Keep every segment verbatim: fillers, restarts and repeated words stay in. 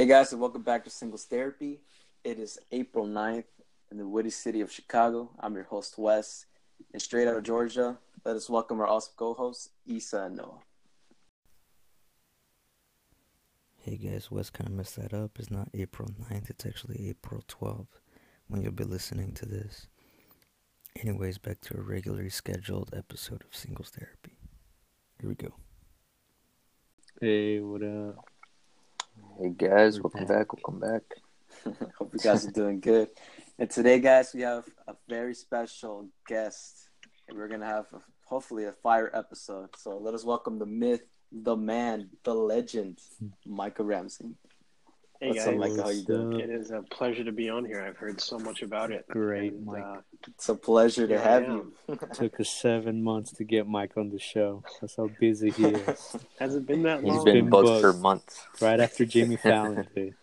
Hey guys, and welcome back to Singles Therapy. It is April ninth in the Woody City of Chicago. I'm your host, Wes. And straight out of Georgia, let us welcome our awesome co-hosts, Issa and Noah. Hey guys, Wes kind of messed that up. It's not April ninth, it's actually April twelfth when you'll be listening to this. Anyways, back to a regularly scheduled episode of Singles Therapy. Here we go. Hey, what up? Hey guys, We're welcome back. back, welcome back. Hope you guys are doing good. And today, guys, we have a very special guest. And we're going to have, a, hopefully, a fire episode. So let us welcome the myth, the man, the legend, Micah Ramsey. Hey What's guys, up, Micah? How you doing? it is a pleasure to be on here. I've heard so much about it. Great, and, Mike. Uh, It's a pleasure to Here I have am. you. Took us seven months to get Mike on the show. That's how busy he is. has it been that He's long? been, been booked booked. for months. Right after Jimmy Fallon did.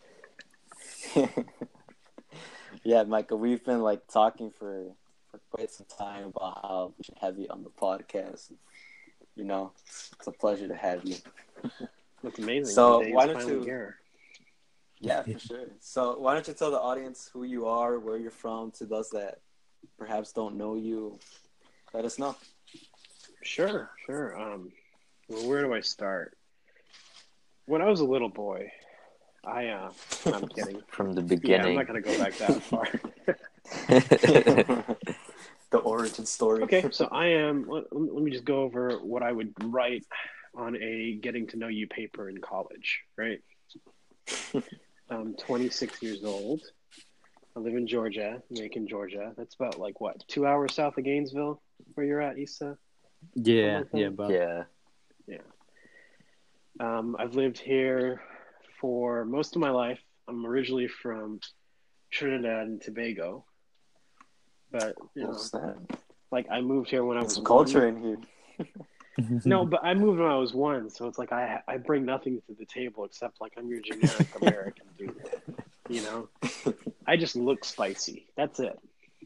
Yeah, Micah, we've been like talking for, for quite some time about how we should have you on the podcast. You know, it's, it's a pleasure to have you. That's amazing. So, The day is why don't finally you- here. Yeah, for sure. So why don't you tell the audience who you are, where you're from, to those that perhaps don't know you. Let us know. Sure, sure. Um, well, where do I start? When I was a little boy, I uh, I'm kidding. From the Yeah, I'm beginning. not gonna go back that far. The origin story. Okay, so I am. Let, let me just go over what I would write on a getting to know you paper in college, right? I'm twenty-six years old. I live in Georgia, Macon, Georgia. That's about like what, two hours south of Gainesville, where you're at, Issa? Yeah, like that? yeah, but Yeah. Um, I've lived here for most of my life. I'm originally from Trinidad and Tobago, but you know, What's that? like I moved here when I There's was some one. culture in here. No, but I moved when I was one, so it's like I I bring nothing to the table except like I'm your generic American dude. You know, I just look spicy. That's it.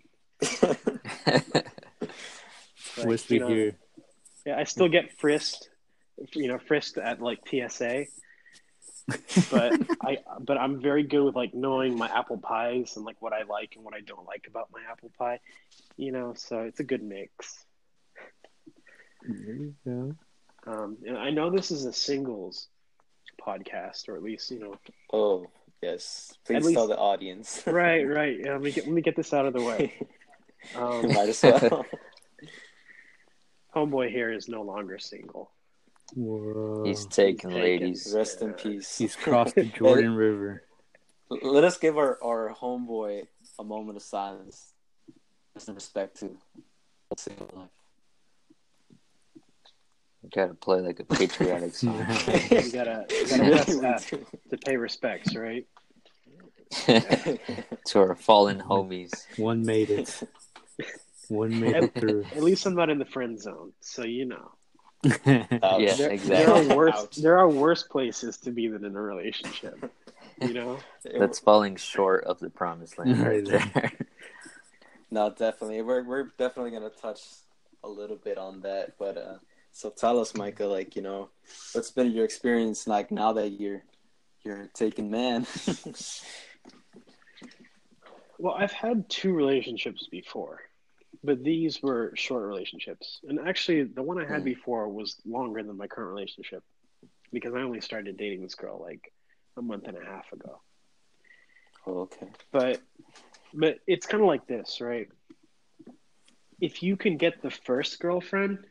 Like, Wesley you know, here. Yeah, I still get frisked, you know, frisked at like T S A. But I but I'm very good with like knowing my apple pies and like what I like and what I don't like about my apple pie. You know, so it's a good mix. There you go. Um, and I know this is a singles podcast, or at least, you know, Oh, yes. Please At least- tell the audience. right, right. Yeah, let me get let me get this out of the way. Um, Might as well. homeboy here is no longer single. Whoa. He's taking taken. ladies. Rest in Yeah. peace. He's crossed the Jordan River. Let us give our, our homeboy a moment of silence. Just in respect to single life. You gotta play like a patriotic song. You gotta, you gotta press F to pay respects, right? To our fallen homies. One made it. One made it through. At least I'm not in the friend zone, so you know. Ouch. Yeah, There, exactly. there are worse. Ouch. There are worse places to be than in a relationship. You know. That's falling short of the promised land right there. No, definitely. We're we're definitely gonna touch a little bit on that. But uh, so tell us, Micah, like, you know, what's been your experience like now that you're you're a taken man? Well, I've had two relationships before, but these were short relationships. And actually, the one I had Mm. before was longer than my current relationship because I only started dating this girl like a month and a half ago. Oh, okay. But but it's kind of like this, right? If you can get the first girlfriend,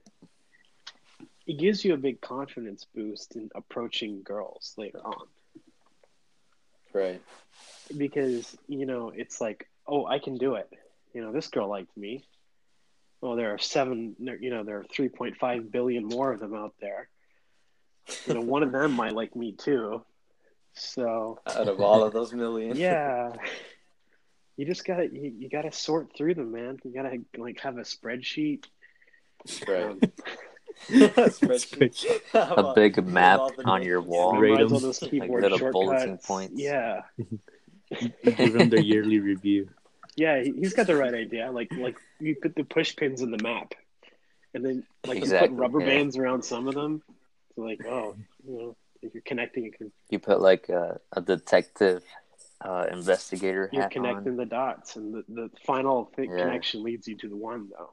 it gives you a big confidence boost in approaching girls later on. Right. Because, you know, it's like, oh, I can do it. You know, this girl liked me. Well, there are seven, you know, there are three point five billion more of them out there. You know, one of them might like me too. So, Out of all of those million. yeah, you just gotta, you, you gotta sort through them, man. You gotta like have a spreadsheet. Right. Um, Spreadsheet. A big map All the on your names. wall. Rate memorize all 'em. those Like keyboard little shortcuts. bulletin points. Yeah, Give them their yearly review. yeah, he- he's got the right idea. Like, like you put the push pins in the map, and then like Exactly, you put rubber yeah. bands around some of them. So like, oh, you know, You're connecting. You put like a, a detective uh, investigator You're hat connecting on. the dots, and the, the final thing, Yeah. connection leads you to the one, though.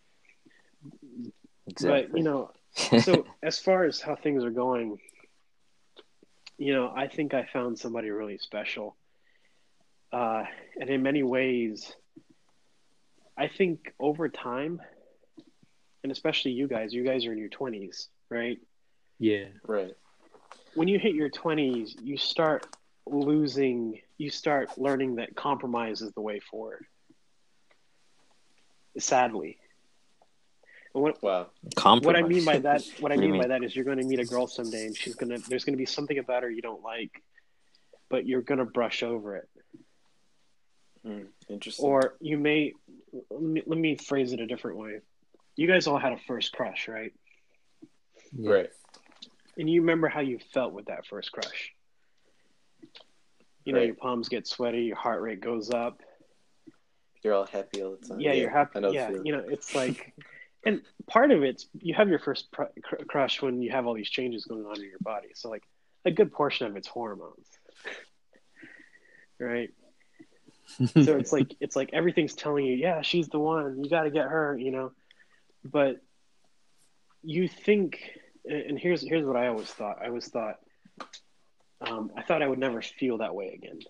Exactly. But, you know, so as far as how things are going, you know, I think I found somebody really special. Uh, and in many ways, I think over time, and especially you guys, you guys are in your twenties, right? Yeah. Right. When you hit your twenties, you start losing, you start learning that compromise is the way forward. Sadly. And what, Wow. Compromise. what I mean by that, what I What do you mean by mean? that is you're going to meet a girl someday, and she's gonna, there's going to be something about her you don't like, but you're going to brush over it. Mm, interesting. Or you may, let me, let me phrase it a different way. You guys all had a first crush, right? Yeah. Right. And you remember how you felt with that first crush. You know, Right. your palms get sweaty, your heart rate goes up. You're all happy all the time. Yeah, you're happy. I know the Yeah, feeling. you know, it's like, and part of it's, you have your first pr- cr- crush when you have all these changes going on in your body. So, like, a good portion of it's hormones. Right? So it's like, it's like everything's telling you, yeah, she's the one. You got to get her, you know. But you think, and here's here's what I always thought. I always thought, um, I thought I would never feel that way again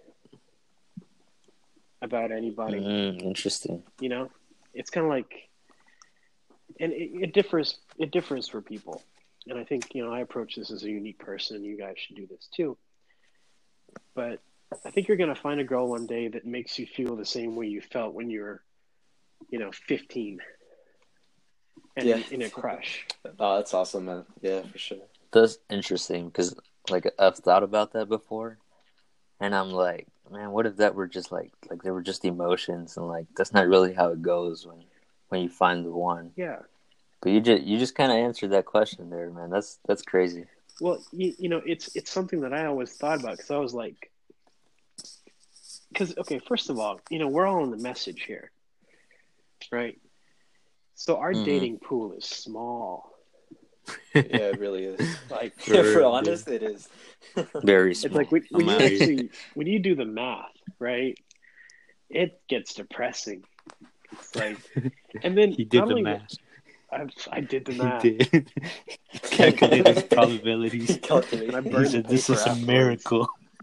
about anybody. Mm, interesting. You know, it's kind of like, and it, it differs. It differs for people, and I think, you know, I approach this as a unique person, and you guys should do this too. But I think you're going to find a girl one day that makes you feel the same way you felt when you were, you know, fifteen, and Yeah. in, in a crush. Oh, that's awesome, man. Yeah, for sure. That's interesting because, like, I've thought about that before, and I'm like, man, what if that were just like, like they were just emotions, and like that's not really how it goes when, when you find the one. Yeah. But you just, you just kind of answered that question there, man. That's that's crazy. Well, you, you know, it's it's something that I always thought about, because I was like, because okay, first of all, you know, we're all in the message here, right? So our Mhm. dating pool is small. Yeah, it really is. Like, Yeah, for Sure, honest, it is. Very it's small. like when, when you I'm out here. actually when you do the math, right? It gets depressing. It's like, and then He did not the only math. I, I did the He math. did. Calculated probabilities. Calculate. And I He burned the said, "This paper is a afterwards. miracle."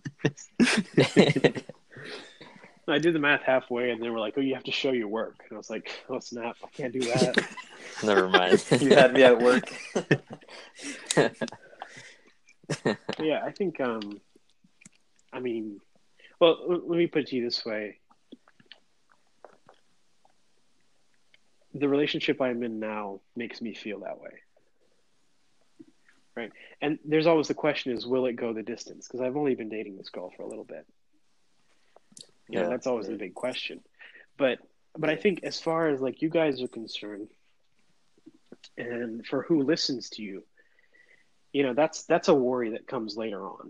I did the math halfway, and they were like, "Oh, you have to show your work." And I was like, "Oh snap! I can't do that." Never mind. You had me at work. But yeah, I think. Um, I mean, well, l- let me put it to you this way: the relationship I'm in now makes me feel that way, right? And there's always the question: is will it go the distance? Because I've only been dating this girl for a little bit. You know, Yeah. that's always the Right. big question. But but I think as far as like you guys are concerned, and for who listens to you, you know, that's that's a worry that comes later on.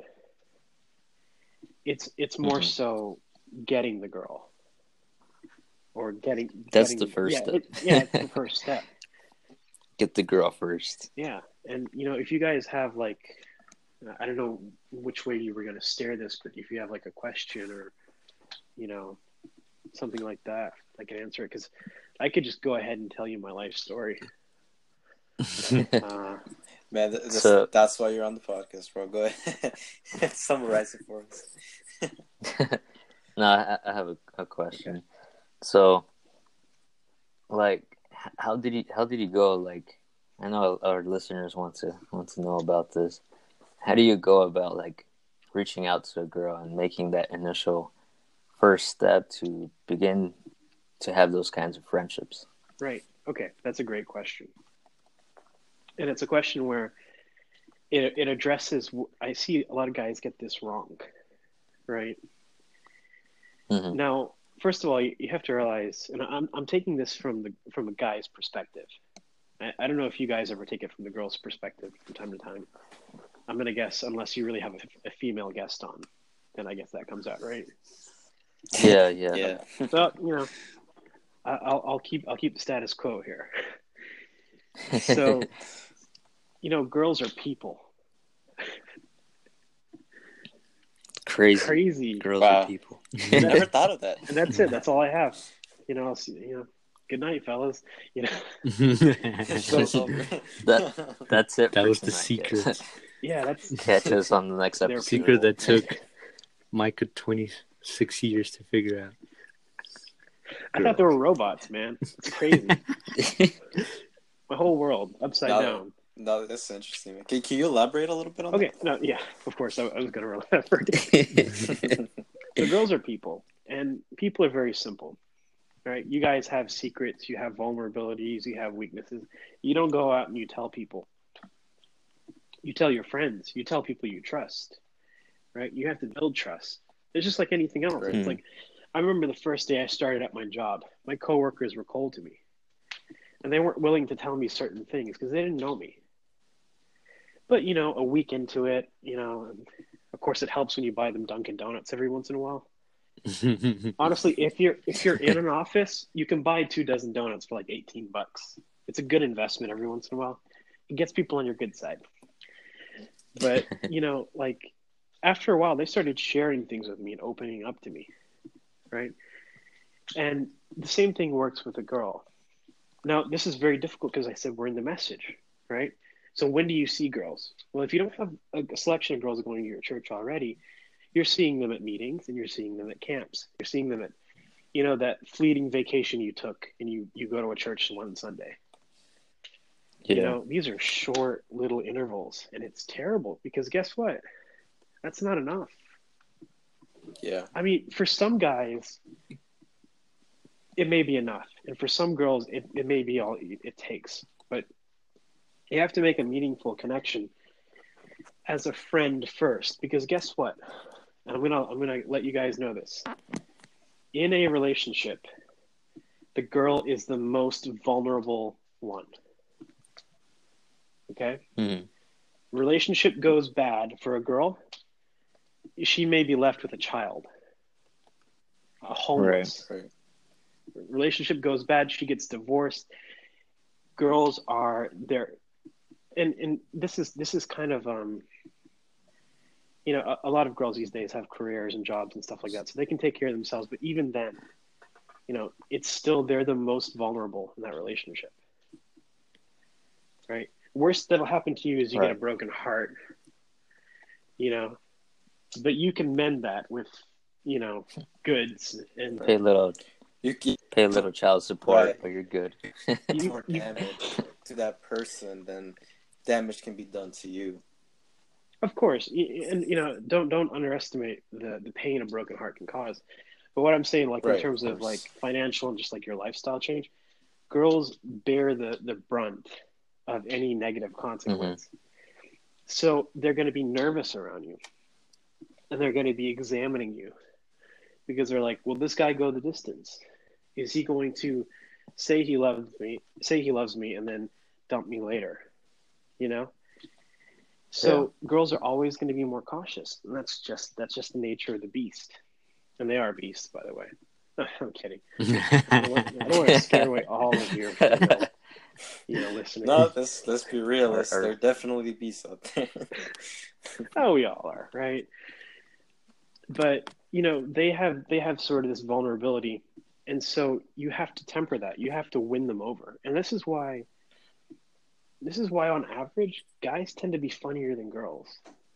It's it's more Mhm. so getting the girl, or getting That's getting, the first yeah, step. it, yeah, it's the first step. Get the girl first. Yeah, and you know, if you guys have like, I don't know which way you were going to steer this, but if you have like a question or, you know, something like that, I can answer it, because I could just go ahead and tell you my life story. Uh, Man, th- this, So- that's why you're on the podcast, bro. Go ahead. Summarize it for us. No, I, I have a, a question. So, like, h- how did you how did you go? Like, I know our listeners want to want to know about this. How do you go about like reaching out to a girl and making that initial first step to begin to have those kinds of friendships? Right. Okay. That's a great question. And it's a question where it, it addresses, I see a lot of guys get this wrong, right? Mhm. Now, first of all, you, you have to realize, and I'm, I'm taking this from the, from a guy's perspective. I, I don't know if you guys ever take it from the girl's perspective from time to time. I'm going to guess, unless you really have a, a female guest on, then I guess that comes out, right? Yeah, yeah. Yeah. So, you know, I, I'll, I'll keep, I'll keep the status quo here. So, you know, girls are people. Crazy. Crazy. Girls Wow. are people. I never thought of that. And that's it. That's all I have. You know, I'll see, you know, good night, fellas. You know, Show's over. That That's it. That for was the tonight, secret. guys. yeah, that's Catch us on the next They're episode. Secret that took Micah twenty-six years to figure out. I thought they were robots, man. It's crazy. My whole world upside No. down. No, that's interesting. Man. Can, can you elaborate a little bit on Okay, no, yeah, of course, I, I was going to remember. that? The girls are people, and people are very simple, right? You guys have secrets, you have vulnerabilities, you have weaknesses. You don't go out and you tell people. You tell your friends. You tell people you trust, right? You have to build trust. It's just like anything else. Right. It's like, I remember the first day I started at my job, my coworkers were cold to me, and they weren't willing to tell me certain things because they didn't know me. But, you know, a week into it, you know, of course it helps when you buy them Dunkin' Donuts every once in a while. Honestly, if you're if you're in an office, you can buy two dozen donuts for like eighteen bucks. It's a good investment every once in a while. It gets people on your good side. But, you know, like after a while, they started sharing things with me and opening up to me, right? And the same thing works with a girl. Now, this is very difficult because I said we're in the message, right? So when do you see girls? Well, if you don't have a selection of girls going to your church already, you're seeing them at meetings and you're seeing them at camps. You're seeing them at, you know, that fleeting vacation you took and you, you go to a church one Sunday. Yeah. You know, these are short little intervals, and it's terrible because guess what? That's not enough. Yeah. I mean, for some guys, it may be enough. And for some girls, it, it may be all it takes. But you have to make a meaningful connection as a friend first, because guess what? And I'm gonna I'm gonna let you guys know this. In a relationship, the girl is the most vulnerable one. Okay? Mm-hmm. Relationship goes bad for a girl, she may be left with a child. A homeless. Right. Relationship goes bad, she gets divorced. Girls are there. And and this is this is kind of um you know a, a lot of girls these days have careers and jobs and stuff like that, so they can take care of themselves. But even then, you know, it's still they're the most vulnerable in that relationship, right? Worst that'll happen to you is you Right. get a broken heart, you know, but you can mend that with, you know, goods and Pay a little, You can pay a little child support, Right. but you're good. you, more you, damage to that person than damage can be done to you. of course, y- and you know, don't don't underestimate the the pain a broken heart can cause. But what I'm saying, like Right, in terms of of course. like financial and just like your lifestyle change, girls bear the the brunt of any negative consequence. So they're going to be nervous around you, and they're going to be examining you because they're like, "Will this guy go the distance? Is he going to say he loves me, say he loves me, and then dump me later?" You know. So girls are always going to be more cautious, and that's just that's just the nature of the beast, and they are beasts, by the way. I'm kidding. I don't want, I don't want to scare away all of your female, you know, listeners. No, let's let's be realists. Or- or- There are definitely beasts out there. Oh, we all are, right? But you know, they have they have sort of this vulnerability, and so you have to temper that. You have to win them over, and this is why. This is why, on average, guys tend to be funnier than girls.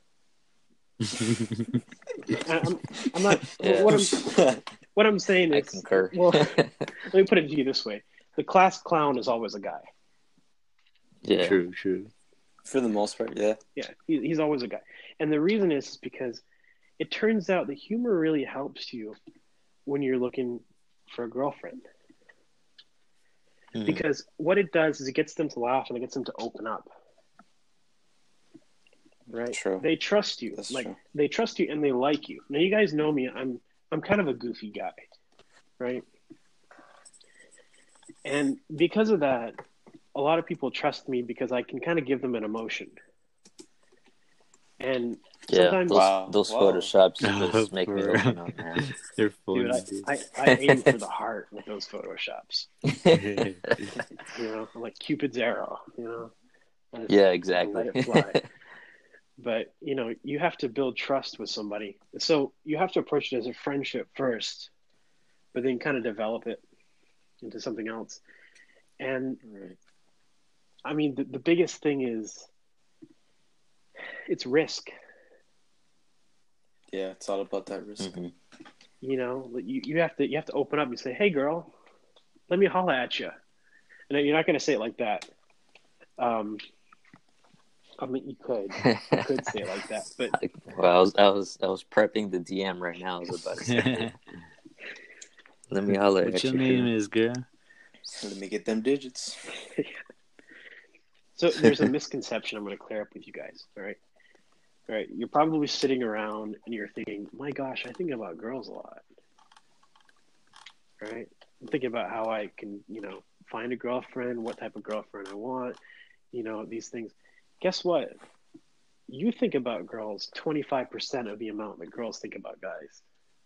I- I'm, I'm not. Yeah. What I'm what I'm saying I is, concur. well, let me put it to you this way: the class clown is always a guy. Yeah. True, true. For the most part, yeah. Yeah, he, he's always a guy, and the reason is, is because it turns out that humor really helps you when you're looking for a girlfriend. Mhm. Because what it does is it gets them to laugh and it gets them to open up. Right? True. They trust you. That's like true. they trust you and they like you. Now you guys know me. I'm I'm kind of a goofy guy, right? And because of that, a lot of people trust me because I can kind of give them an emotion. And Yeah, sometimes those, Wow. those Wow. photoshops Oh, just make me bro. open up, man. They're funny, dude, I, dude. I, I aim for the heart with those photoshops. You know, I'm like Cupid's arrow, you know? I just Yeah, let exactly. it fly. But, you know, you have to build trust with somebody. So you have to approach it as a friendship first, but then kind of develop it into something else. And Right. I mean, the, the biggest thing is it's risk. Yeah, it's all about that risk. Mm-hmm. You know, you, you have to you have to open up and say, "Hey, girl, let me holla at you." And you're not going to say it like that. Um, I mean, you could you could say it like that, but Well, I was I was I was prepping the D M right now. I was about to say, let me holler What at your you. name girl. is, girl? Let me get them digits. so there's a misconception I'm going to clear up with you guys. All right, all right. You're probably sitting around and you're thinking, "My gosh, I think about girls a lot." Right? I'm thinking about how I can, you know, find a girlfriend, what type of girlfriend I want, you know, these things. Guess what? You think about girls twenty-five percent of the amount that girls think about guys.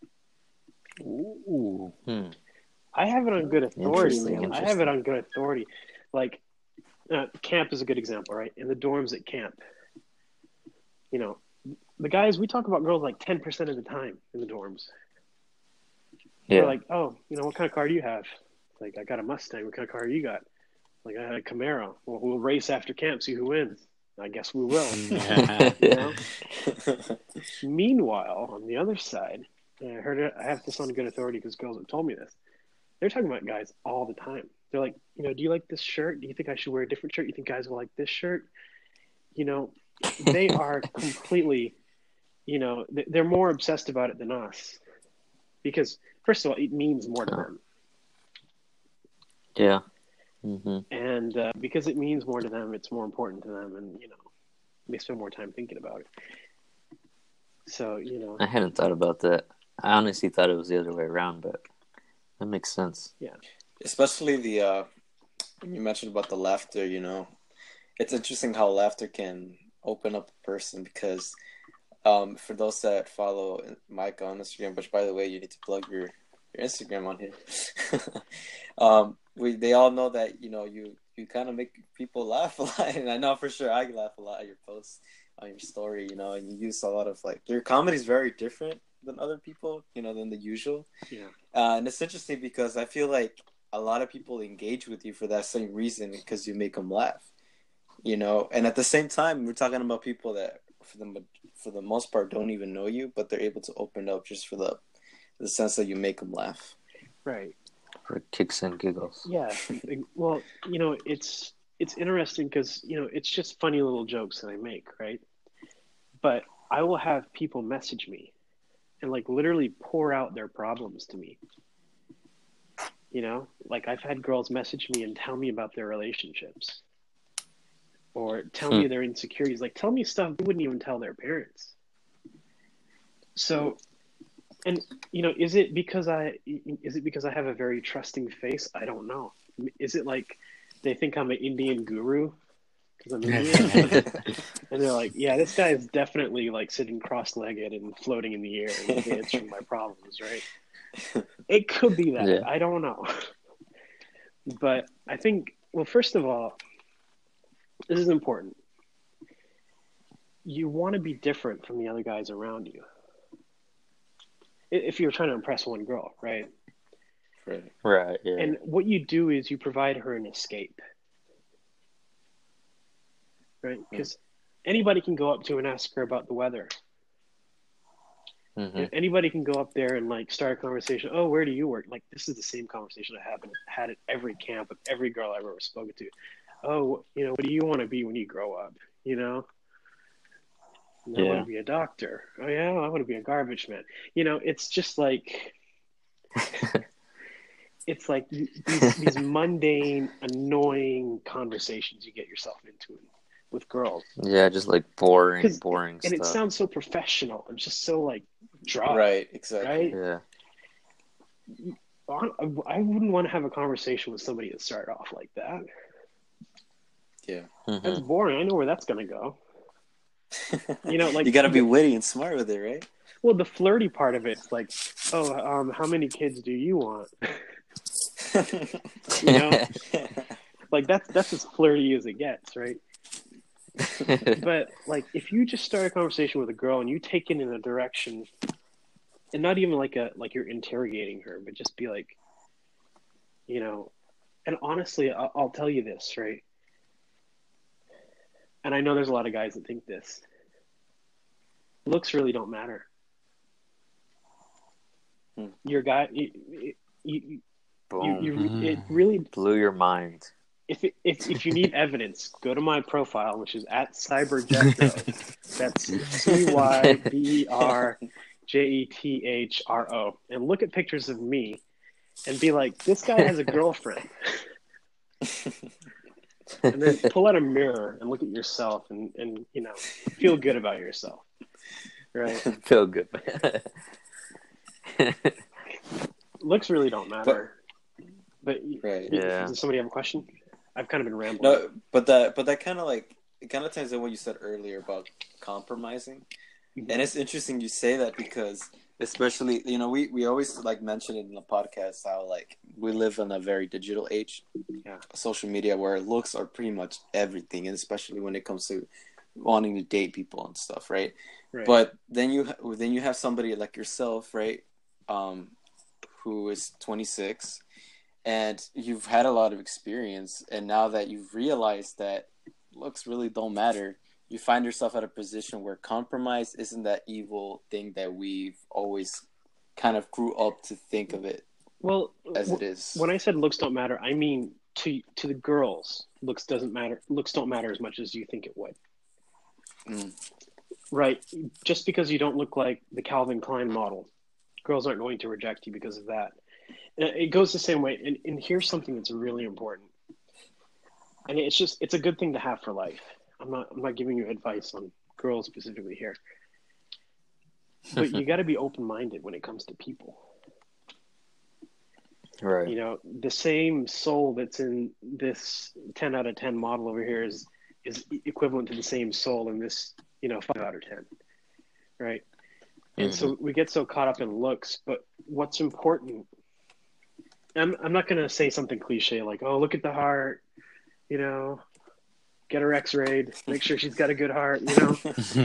Ooh. Hmm. I have it on good authority, Interesting, man. I have it interesting. on good authority. Like, uh, camp is a good example, right? In the dorms at camp, you know, the guys, we talk about girls like ten percent of the time in the dorms. Yeah. We're like, oh, you know, what kind of car do you have? Like, I got a Mustang. What kind of car do you got? Like, I had a Camaro. Well, we'll race after camp, see who wins. I guess we will. You know? Meanwhile, on the other side, and I heard it, I have this on good authority because girls have told me this. They're talking about guys all the time. They're like, you know, do you like this shirt? Do you think I should wear a different shirt? You think guys will like this shirt? You know, they are completely, you know, they're more obsessed about it than us. Because, first of all, it means more to them. Yeah. Mm-hmm. And uh, because it means more to them, it's more important to them. And, you know, they spend more time thinking about it. So, you know. I hadn't thought about that. I honestly thought it was the other way around, but that makes sense. Yeah. Especially the, uh, when you mentioned about the laughter, you know, it's interesting how laughter can open up a person because um, for those that follow Mike on Instagram, which by the way, you need to plug your, your Instagram on here. um, we they all know that, you know, you, you kind of make people laugh a lot. And I know for sure I laugh a lot at your posts on your story, you know, and you use a lot of like, your comedy is very different than other people, you know, than the usual. Yeah. Uh, and it's interesting because I feel like a lot of people engage with you for that same reason because you make them laugh, you know. And at the same time, we're talking about people that, for the for the most part, don't even know you, but they're able to open up just for the the sense that you make them laugh. Right. For kicks and giggles. Yeah. Well, you know, it's it's interesting because, you know, it's just funny little jokes that I make, right? But I will have people message me and like literally pour out their problems to me. You know, like I've had girls message me and tell me about their relationships or tell Hmm. me their insecurities. Like tell me stuff they wouldn't even tell their parents. So, and you know, is it because I is it because I have a very trusting face? I don't know. Is it like they think I'm an Indian guru because I'm Indian? And they're like, yeah, this guy is definitely like sitting cross-legged and floating in the air and he's answering my problems, right? It could be that. Yeah. I don't know. But I think, well, first of all, this is important. You want to be different from the other guys around you. If you're trying to impress one girl, right? Right. Right, yeah. And what you do is you provide her an escape. Right? Because anybody can go up to her and ask her about the weather. Mm-hmm. You know, anybody can go up there and like start a conversation. Oh, where do you work? Like this is the same conversation I have had at every camp with every girl I've ever spoken to. Oh, you know, what do you want to be when you grow up? You know, I Yeah. want to be a doctor. Oh yeah, I want to be a garbage man. You know, it's just like it's like these, these mundane, annoying conversations you get yourself into with girls. Yeah, just like boring, 'Cause- boring And stuff. it sounds so professional and just so like dry. Right, exactly. Right? Yeah. I wouldn't want to have a conversation with somebody that started off like that. Yeah. Mm-hmm. That's boring. I know where that's going to go. You know, like- you got to be witty and smart with it, right? Well, the flirty part of it's like, oh, um, how many kids do you want? You know? Like that's that's as flirty as it gets, right? But like, if you just start a conversation with a girl and you take it in a direction, and not even like a like you're interrogating her, but just be like, you know, and honestly, I'll, I'll tell you this, right? And I know there's a lot of guys that think this. Looks really don't matter. Hmm. Your guy, you, you, you, Boom. you, you, it really Blew your mind. If, it, if if you need evidence, go to my profile, which is at CyberJethro. That's C Y B E R J E T H R O. And look at pictures of me and be like, this guy has a girlfriend. And then pull out a mirror and look at yourself and, and you know, feel good about yourself. Right? Feel good. Looks really don't matter. But, but right. Yeah. Does somebody have a question? I've kind of been rambling. No, but that but that kind of like it kind of ties in what you said earlier about compromising, Mm-hmm. and it's interesting you say that because especially you know we, we always like mention it in the podcast how like we live in a very digital age, yeah, social media where looks are pretty much everything, and especially when it comes to wanting to date people and stuff, right? right. But then you then you have somebody like yourself, right, um, who is twenty-six. And you've had a lot of experience, and now that you've realized that looks really don't matter, you find yourself at a position where compromise isn't that evil thing that we've always kind of grew up to think of it well, as it is. When I said looks don't matter, I mean to to the girls, looks doesn't matter. Looks don't matter as much as you think it would. Mm. Right? Just because you don't look like the Calvin Klein model, girls aren't going to reject you because of that. It goes the same way. And, and here's something that's really important. And it's just, it's a good thing to have for life. I'm not, I'm not giving you advice on girls specifically here, but you got to be open-minded when it comes to people. Right. You know, the same soul that's in this ten out of ten model over here is, is equivalent to the same soul in this, you know, five out of ten. Right. And mm-hmm. so we get so caught up in looks, but what's important, I'm I'm not going to say something cliche like, oh, look at the heart, you know, get her x-rayed, make sure she's got a good heart, you know.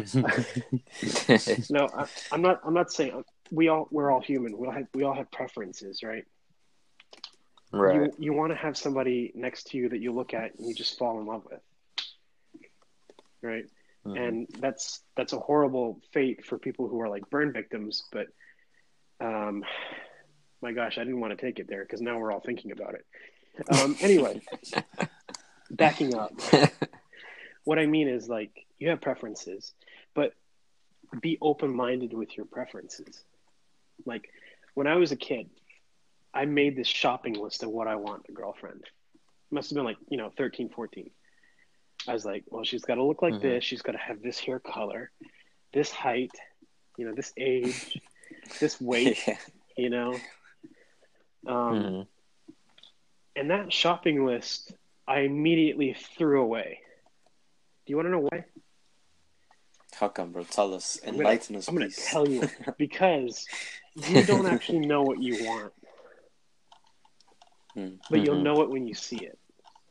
No, I, I'm not I'm not saying we all we're all human. We all have we all have preferences, right? Right. You you want to have somebody next to you that you look at and you just fall in love with. Right? Mm-hmm. And that's that's a horrible fate for people who are like burn victims, but um my gosh, I didn't want to take it there because now we're all thinking about it. Um, anyway, backing up. What I mean is, like, you have preferences, but be open-minded with your preferences. Like, when I was a kid, I made this shopping list of what I want in a girlfriend. It must have been like, you know, thirteen, fourteen. I was like, well, she's got to look like mm-hmm. this. She's got to have this hair color, this height, you know, this age, this weight, yeah. you know. Um, mm-hmm. And that shopping list, I immediately threw away. Do you want to know why? How come, bro? Tell us. Enlighten us, I'm going to tell you. Because you don't actually know what you want. Mm-hmm. But you'll know it when you see it.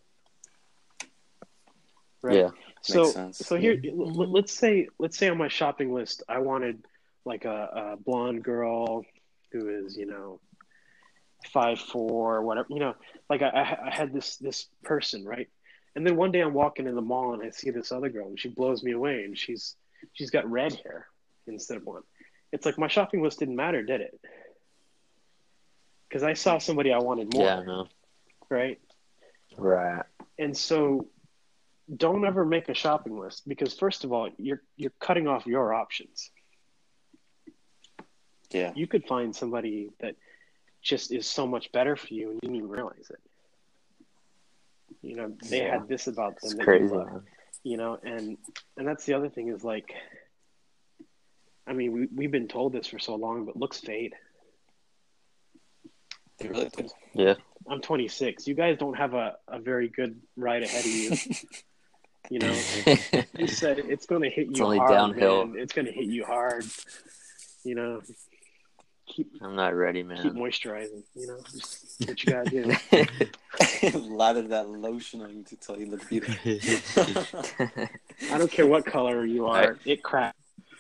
Right? Yeah. So, Makes sense. so here, mm-hmm. let's say, let's say on my shopping list, I wanted like a, a blonde girl who is, you know, five four, whatever, you know, like I, I had this this person, right? And then one day I'm walking in the mall and I see this other girl and she blows me away and she's she's got red hair instead of blonde. It's like my shopping list didn't matter, did it? Because I saw somebody I wanted more. Yeah, no. Right? Right. And so don't ever make a shopping list because first of all, you're you're cutting off your options. Yeah. You could find somebody that just is so much better for you and you didn't even realize it. You know, they yeah. had this about them. It's crazy, you, man. You know, and and that's the other thing is like, I mean, we, we've been told this for so long, but looks fade. They really do. Yeah. I'm twenty-six. You guys don't have a, a very good ride ahead of you. You know, you said it's going to hit you it's only hard, downhill. Man. It's going to hit you hard. You know, keep, I'm not ready, man. Keep moisturizing, you know, just what you gotta do. Lather that lotion on you to tell you look beautiful. I don't care what color you are. I- It cracks.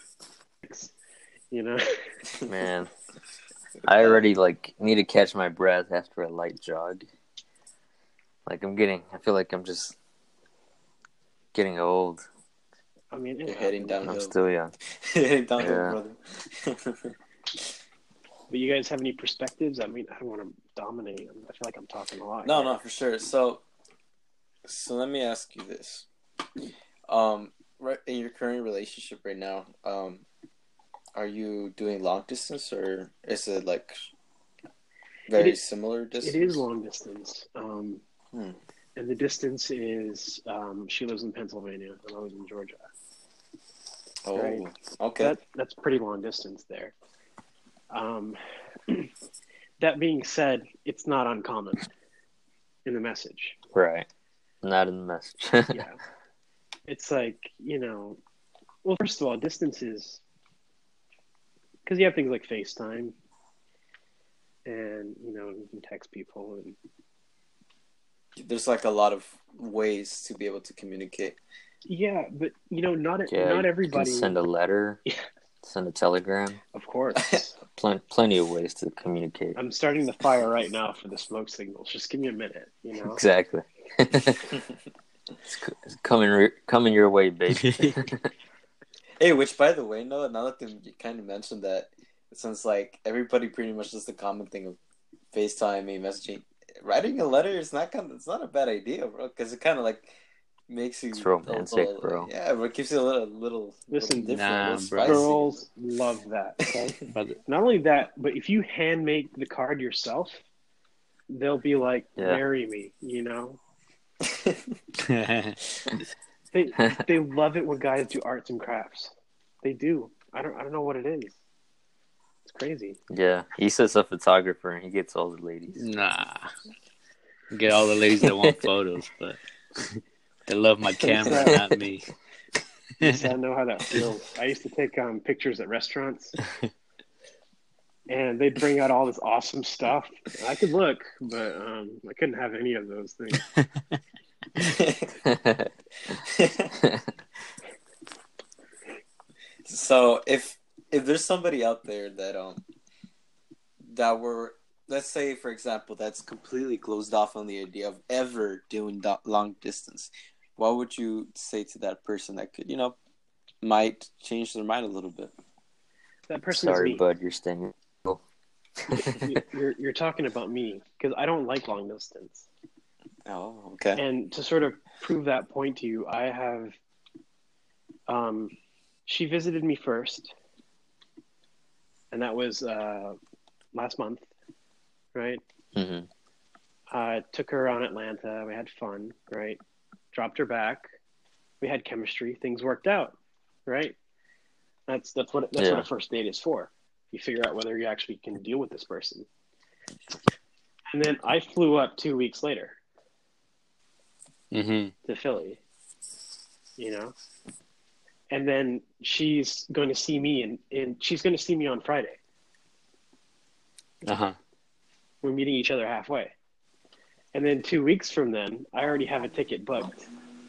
You know. Man, I already like need to catch my breath after a light jog. Like I'm getting, I feel like I'm just getting old. I mean, it You're heading happens. downhill. I'm still young. Heading downhill, Yeah. brother. But you guys have any perspectives? I mean, I don't want to dominate. I feel like I'm talking a lot. No, here. no, for sure. So, so let me ask you this: um, right in your current relationship right now, um, are you doing long distance or is it like very It is- similar distance? It is long distance. Um, Hmm. And the distance is, um, she lives in Pennsylvania and I live in Georgia. Oh, Right. okay. That That's pretty long distance there. Um, that being said, it's not uncommon in the message. Right. Not in the message. Yeah. It's like, you know, well, first of all, distance is, because you have things like FaceTime and, you know, you can text people and There's like a lot of ways to be able to communicate. yeah, but you know, not Yeah, not you everybody. can send a letter, Yeah. send a telegram. Of course, Plen- plenty of ways to communicate. I'm starting the fire right now for the smoke signals. Just give me a minute, you know. Exactly. It's, c- it's coming, re- coming your way, baby. Hey, which by the way, no, now that you kind of mentioned that, it sounds like everybody pretty much does the common thing of FaceTiming, messaging. Writing a letter is not kind of, it's not a bad idea, bro, because it kind of like makes you It's romantic, a little, bro. Yeah, but it gives you a little, little, Listen, little different, nah, a little bro. spicy. Girls love that. Okay. Brother. Not only that, but if you hand make the card yourself, they'll be like, Yeah. "Marry me," you know. They they love it when guys do arts and crafts. They do. I don't I don't know what it is. It's crazy. Yeah, he says a photographer and he gets all the ladies. Nah. Get all the ladies that want photos, but they love my camera, not me. Yes, I know how that feels. I used to take um, pictures at restaurants, and they'd bring out all this awesome stuff. I could look, but um, I couldn't have any of those things. So if if there's somebody out there that um that were, let's say for example, that's completely closed off on the idea of ever doing do- long distance, what would you say to that person that could, you know, might change their mind a little bit? That person Sorry, is me. bud, you're staying. You- You're you're talking about me because I don't like long distance. Oh, okay. And to sort of prove that point to you, I have. Um, she visited me first, and that was uh, last month, right? hmm I took her around Atlanta. We had fun, right? Dropped her back. We had chemistry. Things worked out, right? That's that's what that's Yeah. what a first date is for. You figure out whether you actually can deal with this person. And then I flew up two weeks later Mm-hmm. to Philly, you know, and then she's going to see me, and, and she's going to see me on Friday. Uh-huh. We're meeting each other halfway. And then two weeks from then, I already have a ticket booked.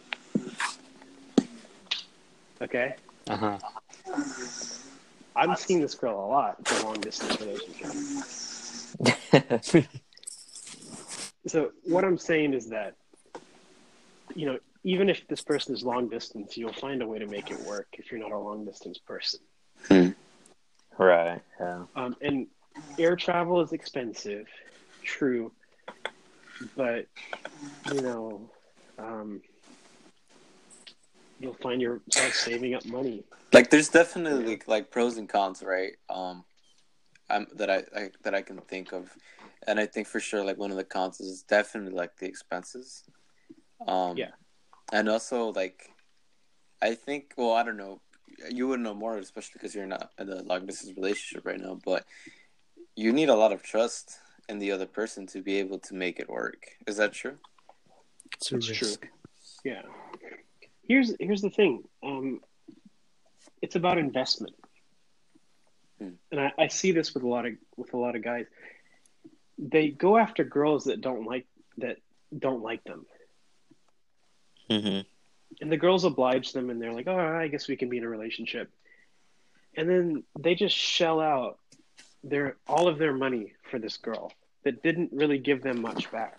Okay? Uh-huh. I'm seeing this girl a lot. It's a long distance relationship. So what I'm saying is that, you know, even if this person is long distance, you'll find a way to make it work if you're not a long distance person. Right, yeah. Um, and air travel is expensive, true, but you know, um, you'll find yourself saving up money. Like, there's definitely like pros and cons, right? Um, I'm, that I, I that I can think of, and I think for sure, like one of the cons is definitely like the expenses. Um, Yeah. and also like, I think, well, I don't know, you would know more, especially because you're not in a long distance relationship right now. But you need a lot of trust in the other person to be able to make it work. Is that true? It's a It's risk. true. Yeah. Here's here's the thing. Um, it's about investment, Hmm. and I, I see this with a lot of with a lot of guys. They go after girls that don't like that don't like them. hmm And the girls oblige them, and they're like, "Oh, I guess we can be in a relationship." And then they just shell out their all of their money for this girl that didn't really give them much back,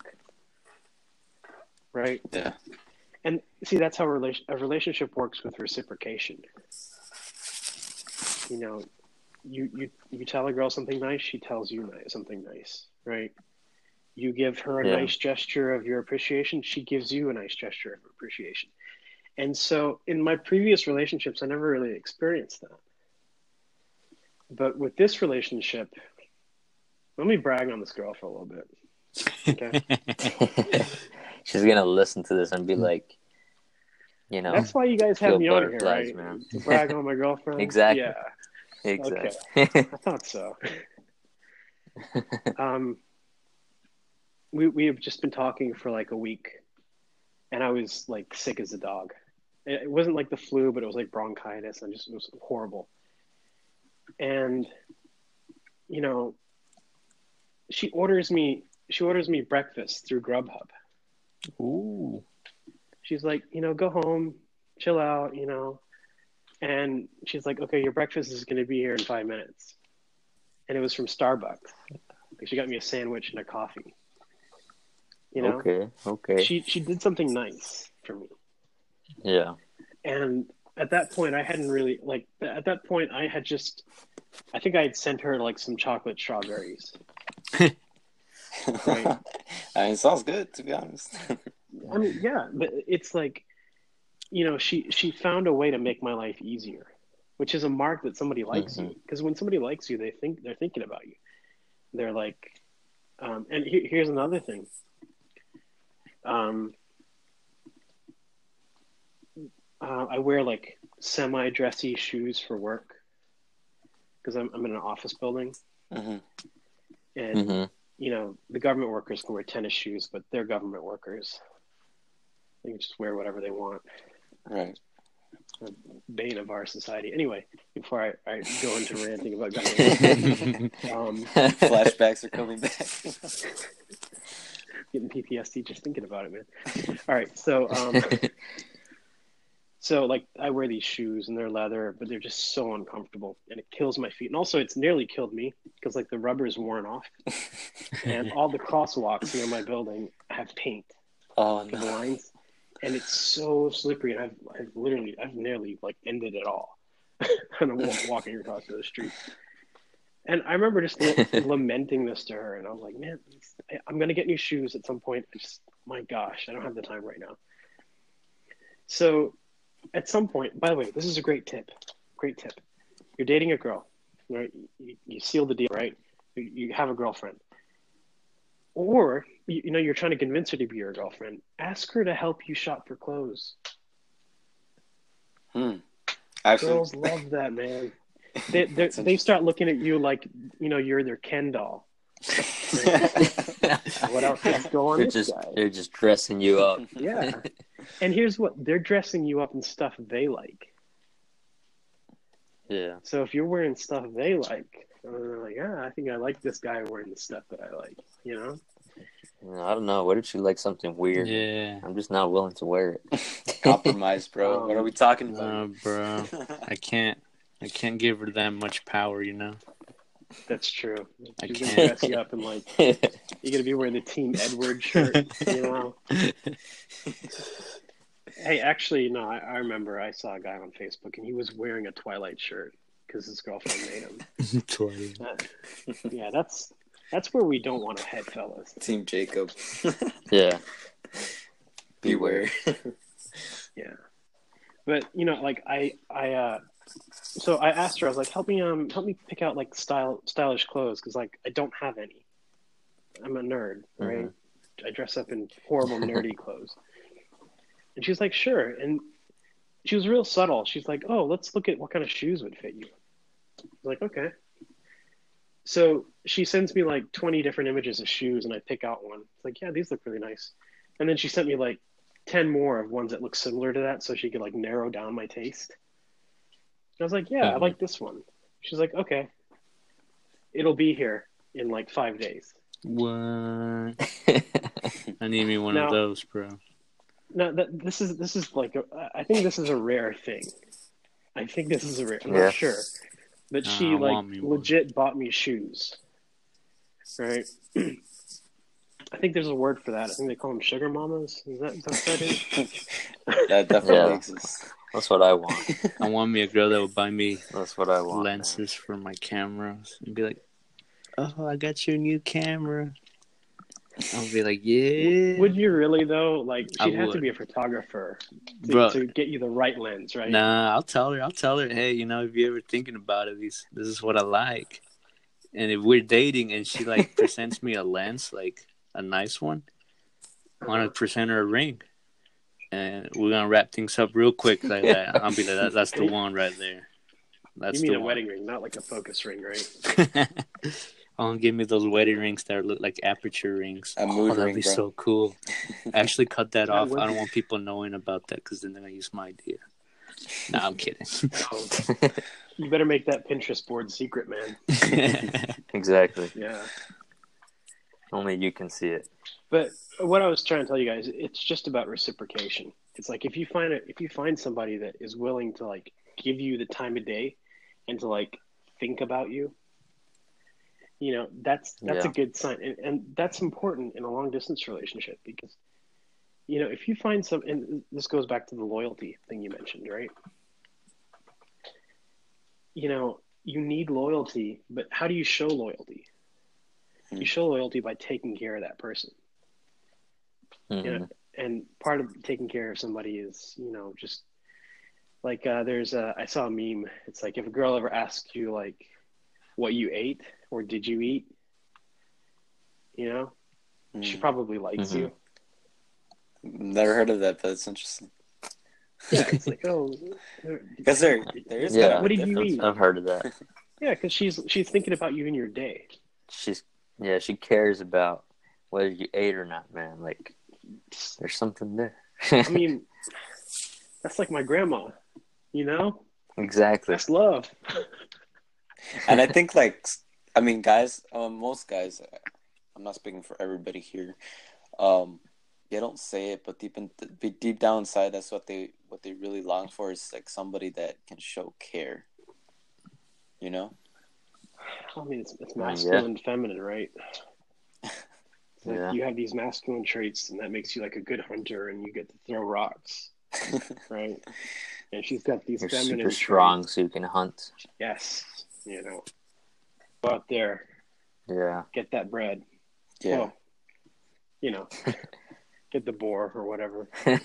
right? Yeah. And see, that's how a, relation, a relationship works with reciprocation. You know, you, you you tell a girl something nice, she tells you nice, something nice, right? You give her a Yeah. nice gesture of your appreciation, she gives you a nice gesture of appreciation. And so in my previous relationships, I never really experienced that. But with this relationship, let me brag on this girl for a little bit. Okay. She's gonna listen to this and be like, you know, That's why you guys have feel me on here, butterflies, right? man. To brag on my girlfriend. Exactly. Yeah, exactly. I thought so. um, we we have just been talking for like a week, and I was like sick as a dog. It, it wasn't like the flu, but it was like bronchitis, and just it was horrible. And you know, she orders me she orders me breakfast through Grubhub. Ooh. She's like, you know, go home, chill out, you know. And she's like, okay, your breakfast is going to be here in five minutes. And it was from Starbucks. Like, she got me a sandwich and a coffee. You know? Okay, okay. She she did something nice for me. Yeah. And at that point, I hadn't really, like, at that point, I had just, I think I had sent her, like, some chocolate strawberries. Right. I mean, it sounds good, to be honest. I mean, yeah, but it's like, you know, she she found a way to make my life easier, which is a mark that somebody likes Mhm. you. Because when somebody likes you, they think they're thinking about you. They're like, um, and he, here's another thing. Um, uh, I wear like semi-dressy shoes for work because I'm I'm in an office building, Mm-hmm. and Mm-hmm. you know the government workers can wear tennis shoes, but they're government workers. They can just wear whatever they want. Right. Bane of our society. Anyway, before I, I go into ranting about government, um, Flashbacks are coming back. getting P T S D just thinking about it, man. All right, so um, so like I wear these shoes and they're leather, but they're just so uncomfortable and it kills my feet. And also, it's nearly killed me because like the rubber's worn off, and all the crosswalks near my building have paint Oh, for the no. lines. And it's so slippery, and I've, I've literally, I've nearly like ended it all, and I'm walking across the street. And I remember just lamenting this to her, and I was like, "Man, I'm gonna get new shoes at some point." I just, my gosh, I don't have the time right now. So, at some point, by the way, this is a great tip. Great tip. You're dating a girl, right? You, you seal the deal, right? You, you have a girlfriend. Or, you, you know, you're trying to convince her to be your girlfriend. Ask her to help you shop for clothes. Hmm. Actually, Girls love that, man. They they start looking at you like, you know, you're their Ken doll. What else is going They're on this just guy? they're just dressing you up. Yeah. And here's what, they're dressing you up in stuff they like. Yeah. So if you're wearing stuff they like, they're like, yeah, I think I like this guy wearing the stuff that I like, you know? You know, I don't know. What if she likes something weird? Yeah. I'm just not willing to wear it. compromise, bro. Um, What are we talking about? No, bro. I can't. I can't give her that much power, you know. That's true. I She's gonna can't. dress you up in like, you're gonna be wearing the Team Edward shirt, you know? Hey, actually, no, I, I remember I saw a guy on Facebook and he was wearing a Twilight shirt because his girlfriend made him. That- yeah, that's that's where we don't want to head, fellas. Team Jacob. Yeah. Beware. Yeah, but you know, like I, I, uh, so I asked her, I was like, help me, um, help me pick out like style, stylish clothes because like I don't have any. I'm a nerd, right? Mm-hmm. I dress up in horrible nerdy clothes. And she's like, sure. And she was real subtle. She's like, oh, let's look at what kind of shoes would fit you. I was like, okay. So she sends me like twenty different images of shoes and I pick out one. It's like, yeah, these look really nice. And then she sent me like ten more of ones that look similar to that so she could like narrow down my taste. And I was like, yeah, Mm-hmm. I like this one. She's like, okay. It'll be here in like five days. What? I need me one Now- of those, bro. no, that this is this is like a, I think this is a rare thing. I think this is a rare. I'm Yeah. not sure, but Uh, she I like want me one. legit bought me shoes. Right. I think there's a word for that. I think they call them sugar mamas. Is that, is that what that is? That definitely Yeah. exists. That's what I want. I want me a girl that would buy me That's what I want. lenses for my cameras and be like, "Oh, I got your new camera." I'll be like, "Yeah." Would you really though? Like, I she'd have to would. be a photographer to, Bro. to get you the right lens, right? Nah, I'll tell her. I'll tell her, hey, you know, if you're ever thinking about it, these this is what I like. And if we're dating and she like presents me a lens, like a nice one, I want to present her a ring, and we're gonna wrap things up real quick like that. I'll be like, that, that's the one right there. That's You mean the a one. wedding ring, not like a focus ring, right? Oh, give me those wedding rings that look like aperture rings. A Oh, mood that'd ring, be bro. so cool. Actually, cut that That off. would I don't be- want people knowing about that because then they're gonna use my idea. Nah, I'm kidding. Oh, you better make that Pinterest board secret, man. Exactly. Yeah. Only you can see it. But what I was trying to tell you guys, it's just about reciprocation. It's like if you find a, if you find somebody that is willing to like give you the time of day and to like think about you, you know, that's that's Yeah. a good sign, and, and that's important in a long distance relationship because, you know, if you find some, and this goes back to the loyalty thing you mentioned, right? You know, you need loyalty, but how do you show loyalty? You show loyalty by taking care of that person. Mhm. You know, and part of taking care of somebody is, you know, just like uh, there's a, I saw a meme. It's like if a girl ever asks you like what you ate or did you eat, you know, she Mm. probably likes Mhm. you. Never heard of that, but it's interesting. Yeah, it's like, oh, Because there, there is Yeah. kind of What a did you difference. eat? I've heard of that. yeah, because she's she's thinking about you in your day. She's yeah, she cares about whether you ate or not, man. Like there's something there. I mean, that's like my grandma, you know. Exactly. That's love. And I think, like, I mean, guys, um, most guys, I'm not speaking for everybody here, um, they don't say it, but deep in, deep down inside, that's what they what they really long for is like somebody that can show care. You know? I mean, it's, it's Yeah. masculine, feminine, right? It's like Yeah. you have these masculine traits, and that makes you like a good hunter, and you get to throw rocks, right? And she's got these You're feminine super strong, traits. so you can hunt. Yes, you know, go out there, Yeah. get that bread. Yeah. Well, you know, get the boar or whatever.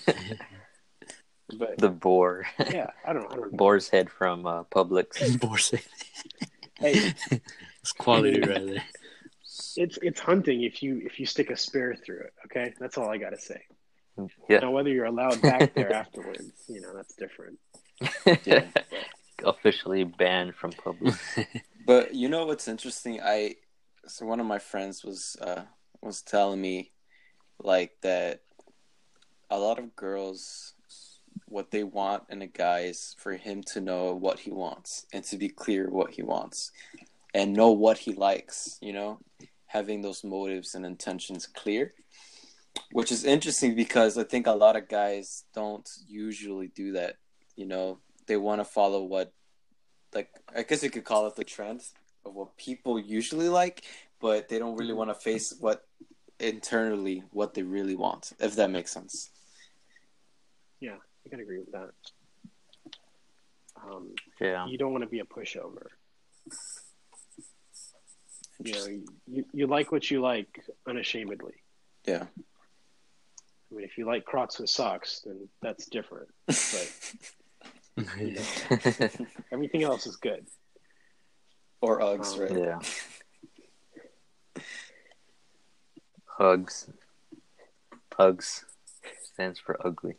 But The boar. yeah, I don't know. I don't know. Boar's head from uh, Publix. Borse. Hey, It's quality right there. it's it's hunting if you if you stick a spear through it. Okay, that's all I gotta say. Yeah. Now, whether you're allowed back there afterwards, you know, that's different. Yeah. Officially banned from Publix. But you know what's interesting? I so one of my friends was uh, was telling me like that a lot of girls, what they want in a guy is for him to know what he wants and to be clear what he wants and know what he likes, you know, having those motives and intentions clear, which is interesting because I think a lot of guys don't usually do that, you know, they want to follow what, like, I guess you could call it the trend of what people usually like, but they don't really want to face what internally what they really want, if that makes sense. Yeah, I can agree with that. Um, Yeah. you don't want to be a pushover. You know, you, you like what you like unashamedly. Yeah. I mean, if you like Crocs with socks, then that's different. But you know, everything else is good. Or Uggs, Um, right? Yeah. Hugs. Hugs stands for ugly.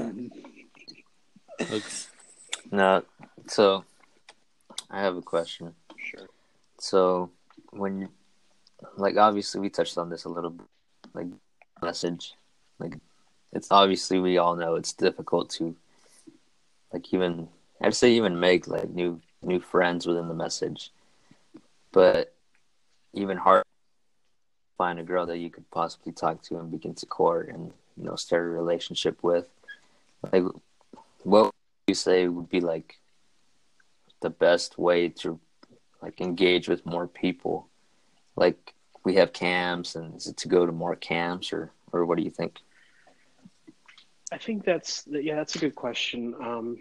Looks. No, so I have a question. Sure. So when, you, like, obviously we touched on this a little bit, like message, like it's obviously we all know it's difficult to, like, even I'd say even make like new new friends within the message, but even hard to find a girl that you could possibly talk to and begin to court and you know, start a relationship with. Like, what would you say would be like the best way to like engage with more people? Like, we have camps, and is it to go to more camps, or or what do you think? I think that's yeah, that's a good question. Um,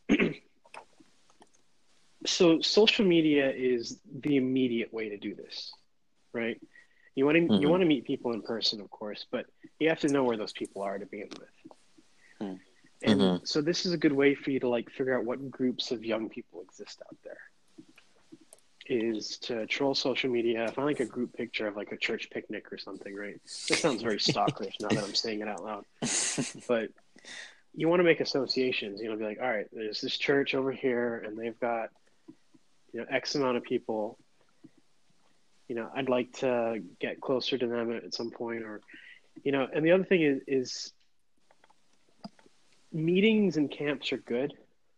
so social media is the immediate way to do this, right? You want to Mhm. you want to meet people in person, of course, but you have to know where those people are to begin with. Hmm. And Mhm. so this is a good way for you to like figure out what groups of young people exist out there. Is to troll social media, find like a group picture of like a church picnic or something, right? This sounds very stalkerish now that I'm saying it out loud, but you want to make associations. You know, be like, all right, there's this church over here, and they've got, you know, X amount of people. You know, I'd like to get closer to them at some point, or, you know. And the other thing is, is meetings and camps are good,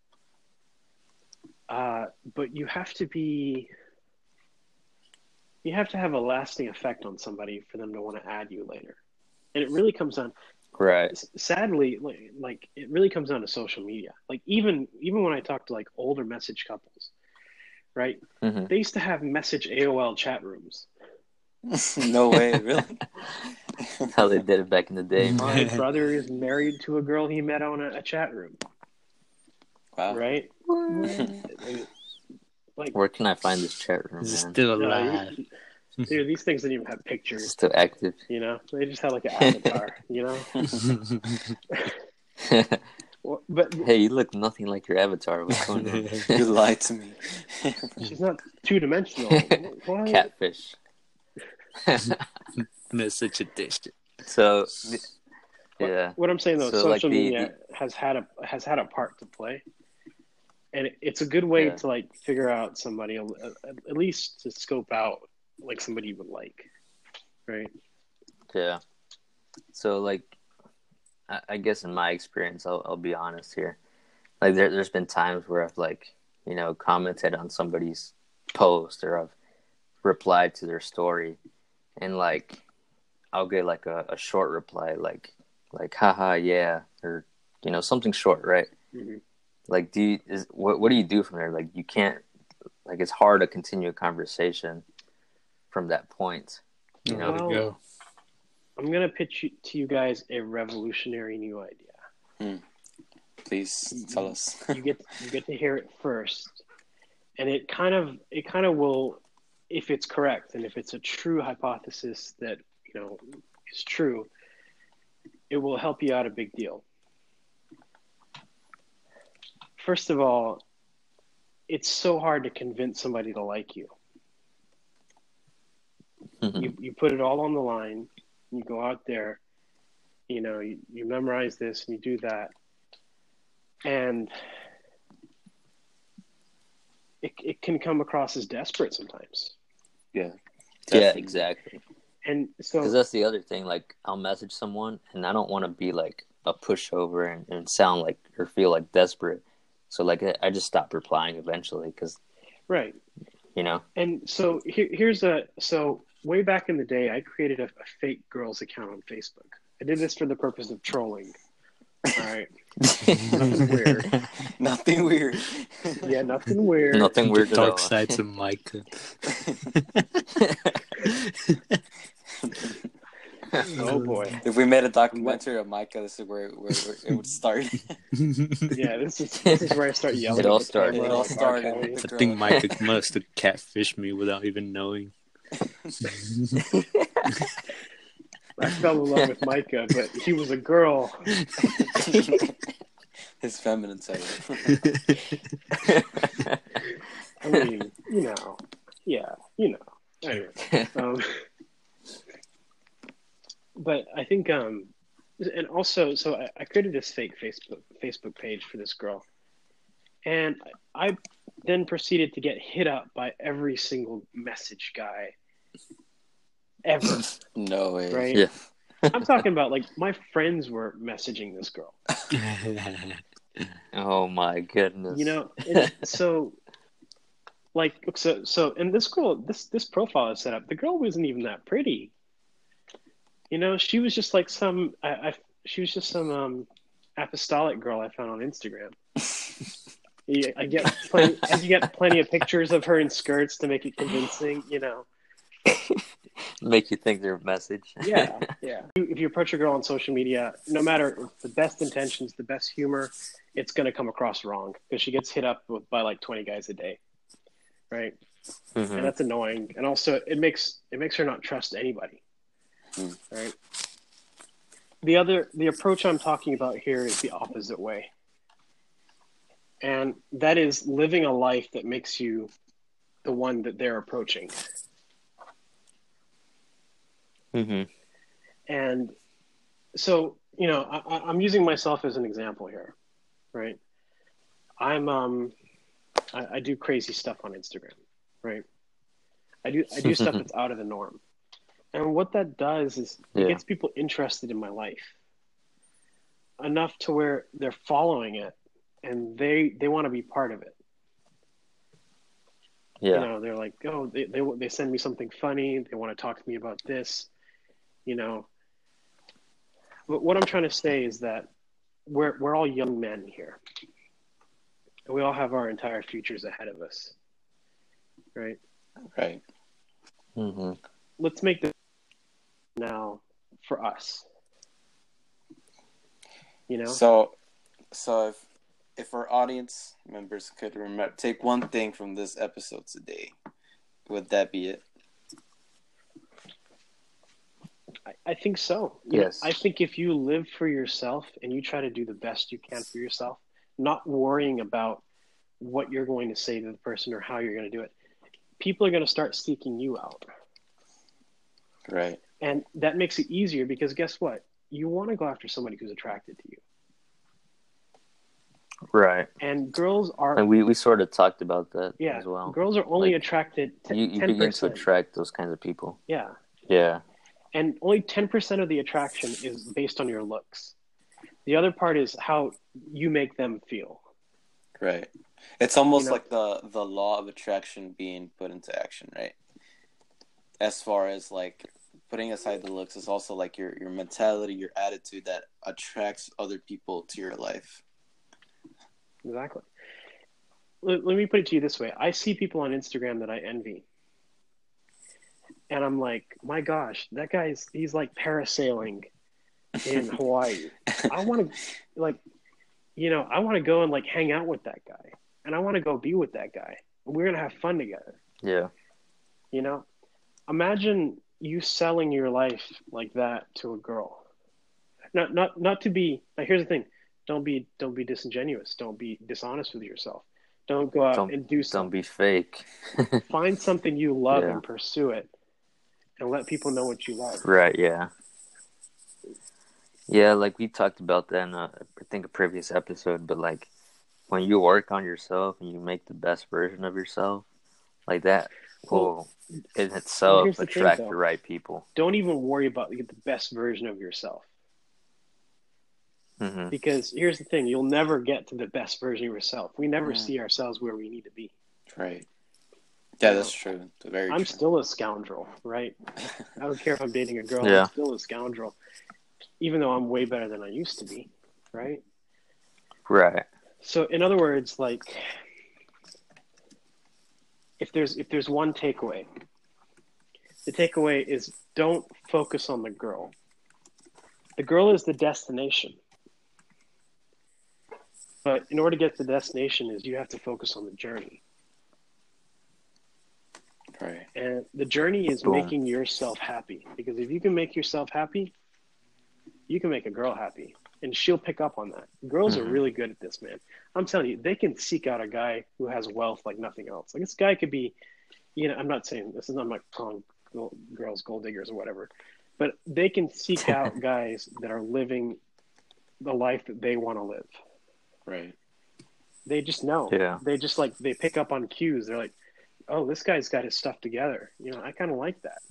uh, but you have to be. You have to have a lasting effect on somebody for them to want to add you later. And it really comes down, Right. sadly, like, like it really comes down to social media. Like even even when I talk to like older message couples, right? Mhm. They used to have message A O L chat rooms. No way, really? How they did it back in the day. My brother is married to a girl he met on a, a chat room, Wow. right? Like, Where can I find this chat room, Is it man? still uh, alive? you- dude, these things didn't even have Is it pictures. still active? You know, they just had like an avatar. You know, Well, but Hey, you look nothing like your avatar. What's going on? You lied to me. she's not two dimensional. Why? Catfish. That's such a dish. So, What- yeah. What I'm saying though, So, like, social the- media has had a has had a part to play, and it, it's a good way Yeah. to like figure out somebody, uh, at least to scope out like somebody you would like, right? Yeah. So, like, I, I guess in my experience, I'll, I'll be honest here. Like, there, there's been times where I've, like, you know, commented on somebody's post, or I've replied to their story, and, like, I'll get, like, a, a short reply, like, like, haha, yeah, or, you know, something short, right? Mm-hmm. Like, do you, is, what, what do you do from there? Like, you can't, like, it's hard to continue a conversation from that point, you know? There we Well, go. I'm gonna pitch you, to you guys a revolutionary new idea. Please tell us. You get you get to hear it first, and it kind of it kind of will, if it's correct and if it's a true hypothesis that you know is true, it will help you out a big deal. First of all, it's so hard to convince somebody to like you. You you put it all on the line. You go out there, you know, you, you memorize this and you do that, and it it can come across as desperate sometimes. Yeah. Yeah, Definitely. exactly. And so Because that's the other thing. Like, I'll message someone, and I don't want to be like a pushover and, and sound like or feel like desperate. So, like, I, I just stop replying eventually because, right. you know. And so here, here's a so way back in the day, I created a, a fake girls account on Facebook. I did this for the purpose of trolling. All right, nothing weird. Nothing weird. Yeah, nothing weird. Nothing weird The at all. dark sides of Micah. Oh boy. If we made a documentary of Micah, this is where, where, where it would start. Yeah, this is this is where I start yelling. It all at the started- camera It all like R. started Kelly. with I the think girl. Micah must have catfished me without even knowing. I fell in love with Micah, but he was a girl. His feminine side. I mean, you know, yeah, you know. Anyway, um, but I think, um, and also, so I, I created this fake Facebook Facebook page for this girl, and I then proceeded to get hit up by every single message guy ever. No way. Right? Yeah. I'm talking about like my friends were messaging this girl. Oh my goodness. You know, it, so like so so and this girl this this profile is set up. The girl wasn't even that pretty. You know, she was just like some I, I she was just some um, apostolic girl I found on Instagram. Yeah, I get plenty, I get plenty of pictures of her in skirts to make it convincing, you know. Make you think they're a message. Yeah, yeah. If you approach a girl on social media, no matter the best intentions, the best humor, it's going to come across wrong because she gets hit up with, by like twenty guys a day, right? Mm-hmm. And that's annoying. And also, it makes it makes her not trust anybody, Mm. right? The other the approach I'm talking about here is the opposite way, and that is living a life that makes you the one that they're approaching. Mm-hmm. And so, you know, I, I'm using myself as an example here, right? I'm, um, I, I do crazy stuff on Instagram, right? I do, I do stuff that's out of the norm. And what that does is it Yeah. gets people interested in my life enough to where they're following it and they, they want to be part of it. Yeah. You know, they're like, oh, they, they, they send me something funny. They want to talk to me about this. You know, but what I'm trying to say is that we're we're all young men here, and we all have our entire futures ahead of us, right? Right. Mm-hmm. Let's make this now for us. You know. So, so if if our audience members could remember, take one thing from this episode today, would that be it? I, I think so. You know, Yes. I think if you live for yourself and you try to do the best you can for yourself, not worrying about what you're going to say to the person or how you're going to do it, people are going to start seeking you out. Right. And that makes it easier because guess what? You want to go after somebody who's attracted to you. Right. And girls are, And we, we sort of talked about that yeah, as well. girls are only Like, attracted to You, you ten percent. begin to attract those kinds of people. Yeah. Yeah. And only ten percent of the attraction is based on your looks. The other part is how you make them feel. Right. It's almost You know- like the the law of attraction being put into action, right? As far as like putting aside the looks, it's also like your your mentality, your attitude that attracts other people to your life. Exactly. Let, let me put it to you this way. I see people on Instagram that I envy. And I'm like, my gosh, that guy's, he's like parasailing in Hawaii. I want to, like, you know, I want to go and like hang out with that guy. And I want to go be with that guy. And we're going to have fun together. Yeah. You know, imagine you selling your life like that to a girl. Not, not, not to be, now here's the thing. Don't be, don't be disingenuous. Don't be dishonest with yourself. Don't go out Don't, and do don't something. be fake. Find something you love Yeah. and pursue it. And let people know what you love. Right, yeah. Yeah, like we talked about that in, a, I think, a previous episode, but like when you work on yourself and you make the best version of yourself, like that will in well, itself here's the thing, attract though. the right people. Don't even worry about the best version of yourself. Hmm. Because here's the thing, you'll never get to the best version of yourself. We never Yeah. see ourselves where we need to be. Right. Yeah, that's true. Very I'm true. still a scoundrel, right? I don't care if I'm dating a girl, Yeah. I'm still a scoundrel. Even though I'm way better than I used to be, right? Right. So in other words, like if there's if there's one takeaway, the takeaway is don't focus on the girl. The girl is the destination. But in order to get to the destination is you have to focus on the journey. Right. And the journey is Boom. making yourself happy. Because if you can make yourself happy, you can make a girl happy. And she'll pick up on that. Girls Mhm. are really good at this, man. I'm telling you, they can seek out a guy who has wealth like nothing else. Like this guy could be, you know, I'm not saying this is not like calling girls gold diggers or whatever, but they can seek out guys that are living the life that they want to live. Right. They just know. Yeah. They just like, they pick up on cues. They're like, oh, this guy's got his stuff together. You know, I kind of like that.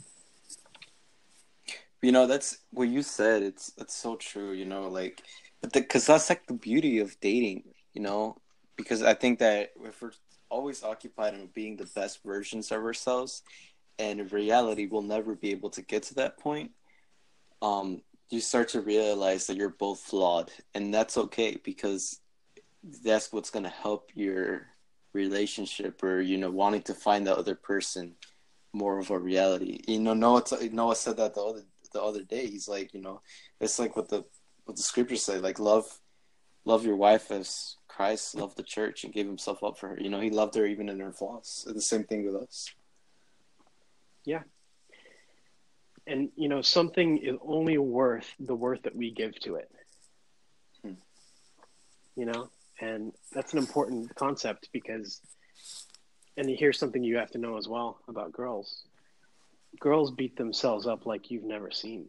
You know, that's what you said. It's it's so true. You know, like, but because that's like the beauty of dating. You know, because I think that if we're always occupied in being the best versions of ourselves, and in reality, we'll never be able to get to that point. Um, you start to realize that you're both flawed, and that's okay because that's what's going to help your relationship, or, you know, wanting to find the other person more of a reality. You know, Noah, Noah said that the other the other day. He's like, you know, it's like what the what the scriptures say, like love love your wife as Christ loved the church and gave himself up for her. You know, he loved her even in her flaws. It's the same thing with us. Yeah. And, you know, something is only worth the worth that we give to it. Hmm. You know, and that's an important concept because, and here's something you have to know as well about girls. Girls beat themselves up like you've never seen.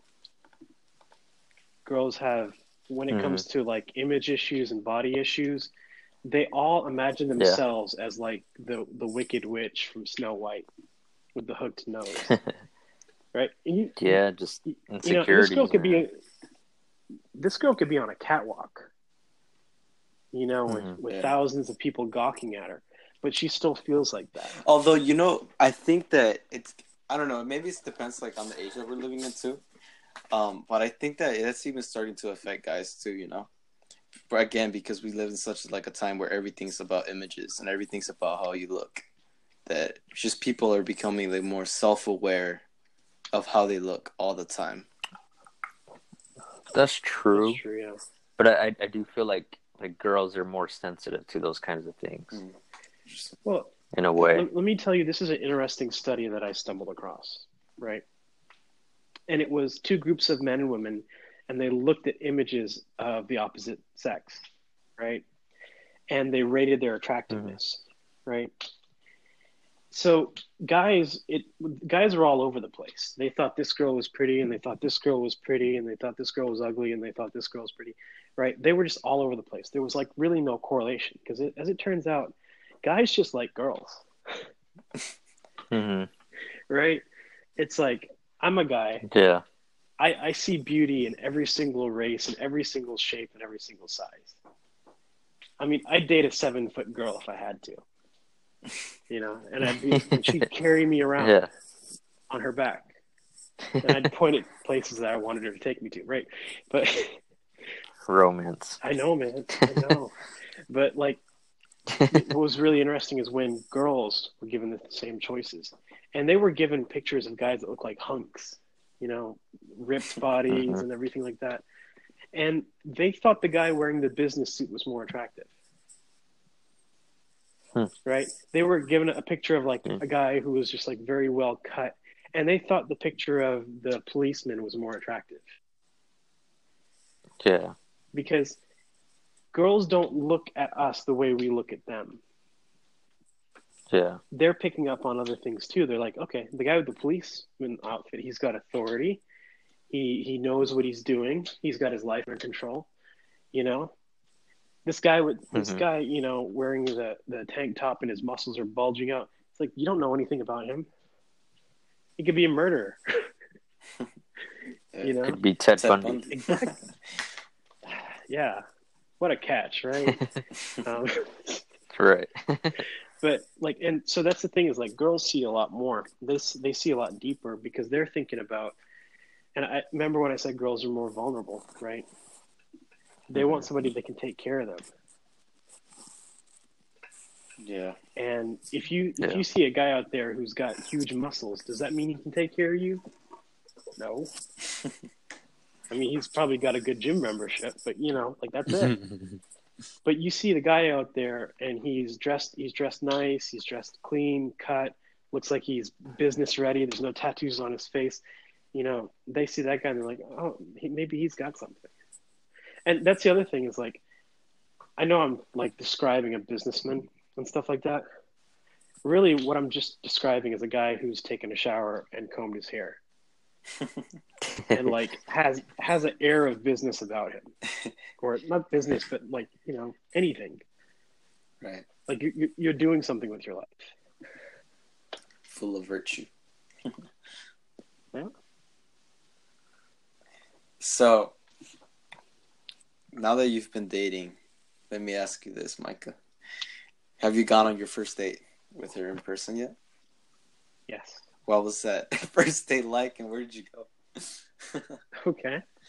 Girls have, when it mm-hmm. comes to like image issues and body issues, they all imagine themselves yeah. as like the, the Wicked Witch from Snow White with the hooked nose. Right? You, yeah, just insecurity. You know, this girl could be a, this girl could be on a catwalk, you know, with, mm-hmm. with yeah. thousands of people gawking at her, but she still feels like that. Although, you know, I think that it's, I don't know, maybe it depends like on the age that we're living in too. Um, but I think that that's even starting to affect guys too, you know. But again, because we live in such like a time where everything's about images and everything's about how you look, that just people are becoming like more self-aware of how they look all the time. That's true. That's true, yeah. But I, I do feel like like girls are more sensitive to those kinds of things. Mm. Well, in a way. Let, let me tell you, this is an interesting study that I stumbled across, right? And it was two groups of men and women, and they looked at images of the opposite sex, right? And they rated their attractiveness, mm-hmm. right? So guys, it guys are all over the place. They thought this girl was pretty, and they thought this girl was pretty, and they thought this girl was ugly, and they thought this girl was pretty, right? They were just all over the place. There was like really no correlation because, it, as it turns out, guys just like girls, mm-hmm. right? It's like I'm a guy. Yeah, I, I see beauty in every single race, in every single shape, and every single size. I mean, I'd date a seven foot girl if I had to. You know, and I'd be, and she'd carry me around yeah. on her back, and I'd point at places that I wanted her to take me to, right? But romance. I know, man. I know. But like, what was really interesting is when girls were given the same choices, and they were given pictures of guys that look like hunks, you know, ripped bodies mm-hmm. and everything like that, and they thought the guy wearing the business suit was more attractive. Hmm. Right? They were given a picture of like hmm. a guy who was just like very well cut, and they thought the picture of the policeman was more attractive. Yeah. Because girls don't look at us the way we look at them. Yeah. They're picking up on other things too. They're like, okay, the guy with the policeman outfit, he's got authority. He he knows what he's doing. He's got his life under control. You know? This guy with this mm-hmm. guy, you know, wearing the, the tank top and his muscles are bulging out. It's like you don't know anything about him. He could be a murderer. You know, could be Ted, Ted Bundy. Bundy. Exactly. Yeah, what a catch, right? um, right. But like, and so that's the thing is like girls see a lot more. They they see a lot deeper because they're thinking about. And I remember when I said girls are more vulnerable, right? They want somebody that can take care of them. Yeah. And if you if yeah. you see a guy out there who's got huge muscles, does that mean he can take care of you? No. I mean, he's probably got a good gym membership, but you know, like that's it. But you see the guy out there and he's dressed he's dressed nice, he's dressed clean, cut, looks like he's business ready, there's no tattoos on his face. You know, they see that guy and they're like, "Oh, he, maybe he's got something." And that's the other thing is like, I know I'm like describing a businessman and stuff like that. Really, what I'm just describing is a guy who's taken a shower and combed his hair, and like has has an air of business about him, or not business, but like you know anything. Right. Like you you're doing something with your life. Full of virtue. Yeah. So. Now that you've been dating, let me ask you this, Micah. Have you gone on your first date with her in person yet? Yes. What was that first date like, and where did you go? Okay.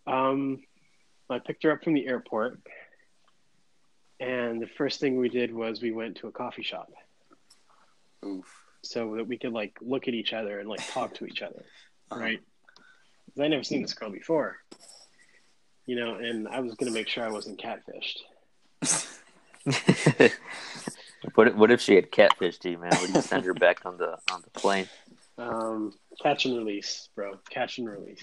Um, I picked her up from the airport, and the first thing we did was we went to a coffee shop. Oof. So that we could like look at each other and like talk to each other, Uh-huh. right? 'Cause I never seen this girl before, you know, and I was gonna make sure I wasn't catfished. what what if she had catfished you, man? Would you send her back on the on the plane? Um, catch and release, bro. Catch and release.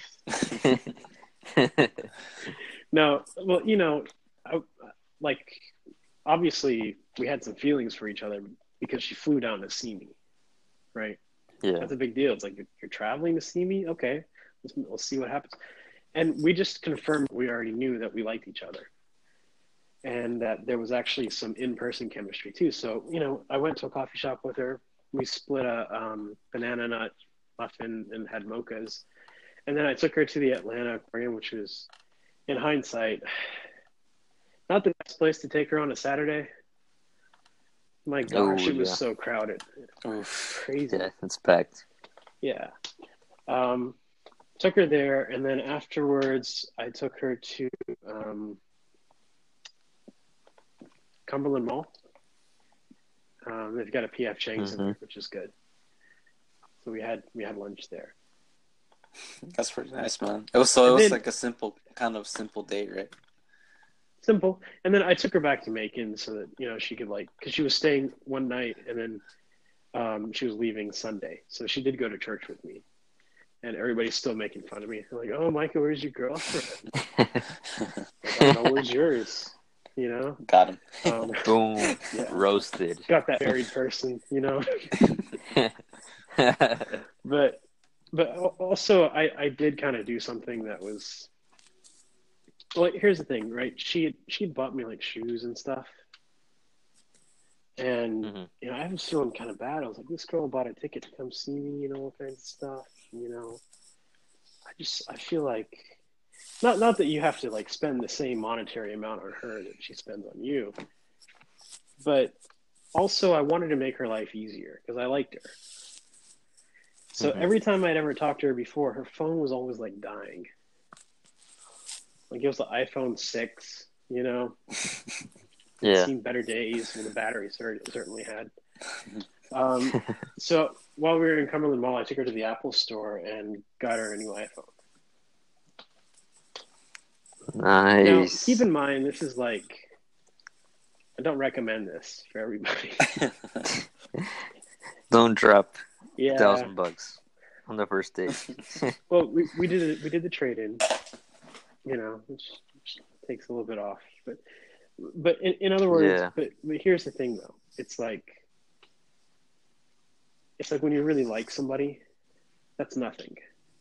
No, well, you know, I, like obviously we had some feelings for each other because she flew down to see me, right? Yeah. That's a big deal. It's like you're, you're traveling to see me, okay? Let's, let's see what happens. And we just confirmed we already knew that we liked each other, and that there was actually some in-person chemistry too. So, you know, I went to a coffee shop with her. We split a um, banana nut muffin and had mochas, and then I took her to the Atlanta Aquarium, which was, in hindsight, not the best place to take her on a Saturday. My gosh, Oh, it was yeah. so crowded. Oof. Crazy. Yeah, it's packed. Yeah. Um, took her there, and then afterwards, I took her to um, Cumberland Mall. Um, they've got a P F Chang's in Mhm. there, which is good. So we had we had lunch there. That's pretty nice, man. It was so it And was then- like a simple kind of simple date, right? Simple. And then I took her back to Macon so that, you know, she could like, because she was staying one night and then um, she was leaving Sunday. So she did go to church with me. And everybody's still making fun of me. They're like, oh, Micah, where's your girlfriend? Like, I don't know, where's yours? You know? Got him. Um, Boom. Yeah. Roasted. got that married person, you know? But but al- also I, I did kind of do something that was, well, here's the thing, right? She had, she had bought me like shoes and stuff. And, Mhm. you know, I was feeling kind of bad. I was like, this girl bought a ticket to come see me, you know, all kinds of stuff, you know. I just, I feel like, not not that you have to like spend the same monetary amount on her that she spends on you, but also I wanted to make her life easier because I liked her. So Mhm. every time I'd ever talked to her before, her phone was always like dying. Like it was the iPhone six, you know. Yeah. Seen better days when the battery cer- certainly had. Um, so while we were in Cumberland Mall, I took her to the Apple store and got her a new iPhone. Now, Nice. keep in mind, this is like, I don't recommend this for everybody. Don't drop a Yeah. thousand bucks on the first date. Well, we, we did it. We did the trade in, you know, which, which takes a little bit off, but but in, in other words, Yeah. but, but here's the thing though, it's like it's like when you really like somebody, that's nothing,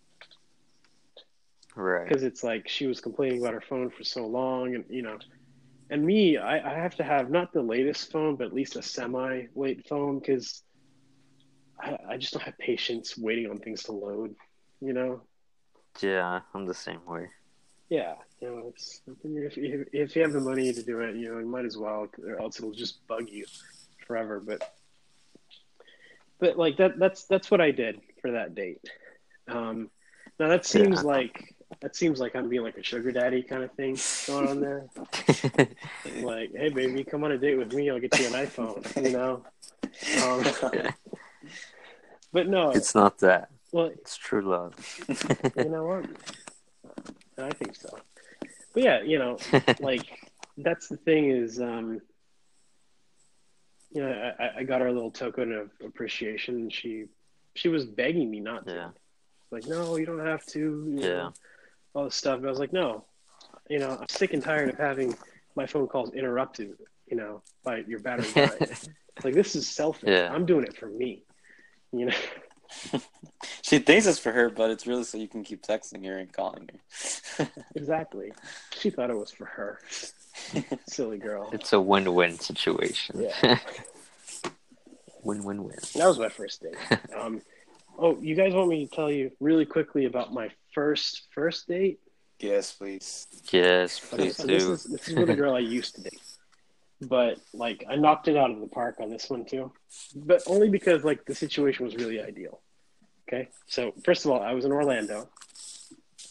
Right. because it's like she was complaining about her phone for so long, and you know, and me, I, I have to have not the latest phone, but at least a semi-late phone, because I, I just don't have patience waiting on things to load, you know. Yeah, I'm the same way. Yeah, you know, it's if if, if you have the money to do it, you know, you might as well, or else it'll just bug you forever. But but like that that's that's what I did for that date. Um, now that seems Yeah. like that seems like I'm being like a sugar daddy kind of thing going on there. Like, hey baby, come on a date with me, I'll get you an iPhone, you know. Um, but no, It's not that. well, It's true love. you know what? I think so. But yeah, you know, like that's the thing is, um, you know, I, I got her a little token of appreciation. And she, she was begging me not to. Yeah. Like, no, you don't have to. You Yeah. know, all this stuff. But I was like, no, you know, I'm sick and tired of having my phone calls interrupted. You know, by your battery dying. Like this is selfish. Yeah. I'm doing it for me. You know. She thinks it's for her, but it's really so you can keep texting her and calling her. Exactly. She thought it was for her. Silly girl. It's a win-win situation. Yeah. Win-win-win. That was my first date. Um, oh, you guys want me to tell you really quickly about my first first date? Yes, please. Yes, Okay, please so do. this is this is with a girl I used to date, but like I knocked it out of the park on this one too, but only because like the situation was really ideal. Okay, so first of all, I was in Orlando.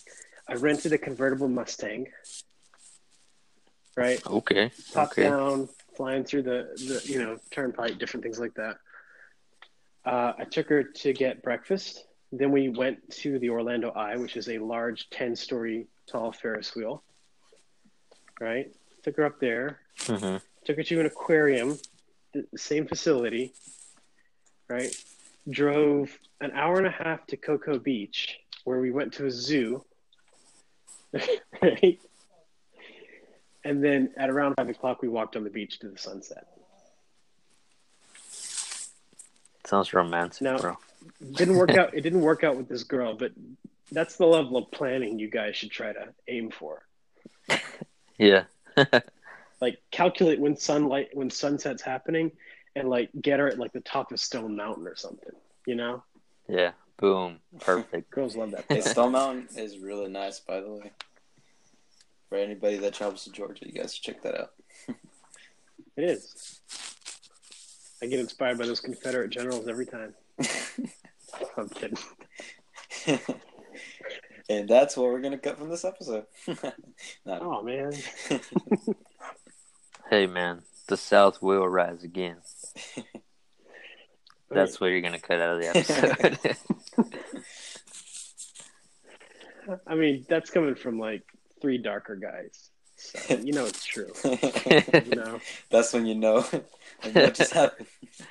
I rented a convertible Mustang, right? Okay. Top okay. down, flying through the, the you know turnpike, different things like that. Uh, I took her to get breakfast. Then we went to the Orlando Eye, which is a large ten-story tall Ferris wheel. Right? Took her up there. Mm-hmm. Took her to an aquarium, the same facility. Right? Drove an hour and a half to Cocoa Beach, where we went to a zoo. Right? And then at around five o'clock, we walked on the beach to the sunset. Sounds romantic, Now, bro. didn't work out. It didn't work out with this girl, but that's the level of planning you guys should try to aim for. Yeah. Like calculate when sunlight, when sunset's happening, and like get her at like the top of Stone Mountain or something. You know? Yeah. Boom. Perfect. Girls love that Hey, stuff. Stone Mountain is really nice, by the way. For anybody that travels to Georgia, you guys should check that out. It is. I get inspired by those Confederate generals every time. I'm kidding. And that's what we're going to cut from this episode. No. Oh man. Hey, man. The South will rise again. That's what you're going to cut out of the episode. I mean, that's coming from like three darker guys. So you know it's true. You know? That's when you know like, what just happened.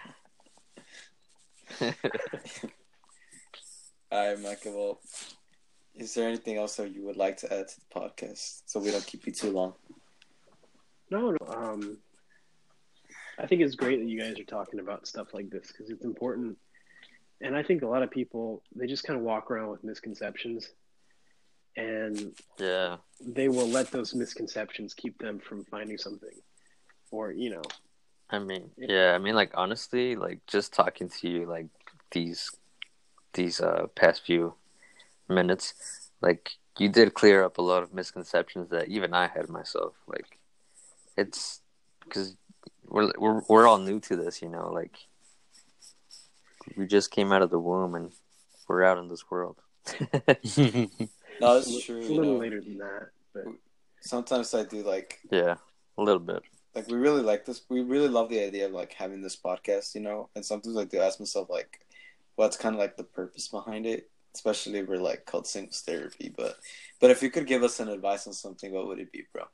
All right, Michael. Well, is there anything else that you would like to add to the podcast so we don't keep you too long? No, no. Um, I think it's great that you guys are talking about stuff like this because it's important. And I think a lot of people, they just kind of walk around with misconceptions. And Yeah. they will let those misconceptions keep them from finding something. Or, you know. I mean, yeah, I mean, like, honestly, like, just talking to you, like, these, these, uh, past few minutes, like, you did clear up a lot of misconceptions that even I had myself. Like, it's, because we're, we're, we're all new to this, you know, like, we just came out of the womb and we're out in this world. No, it's true. A You little know, later than that. But sometimes I do like, Yeah, a little bit. like we really like this. We really love the idea of like having this podcast, you know. And sometimes I do ask myself like, what's kind of like the purpose behind it? Especially if we're like called singles therapy. But, but if you could give us an advice on something, what would it be, bro?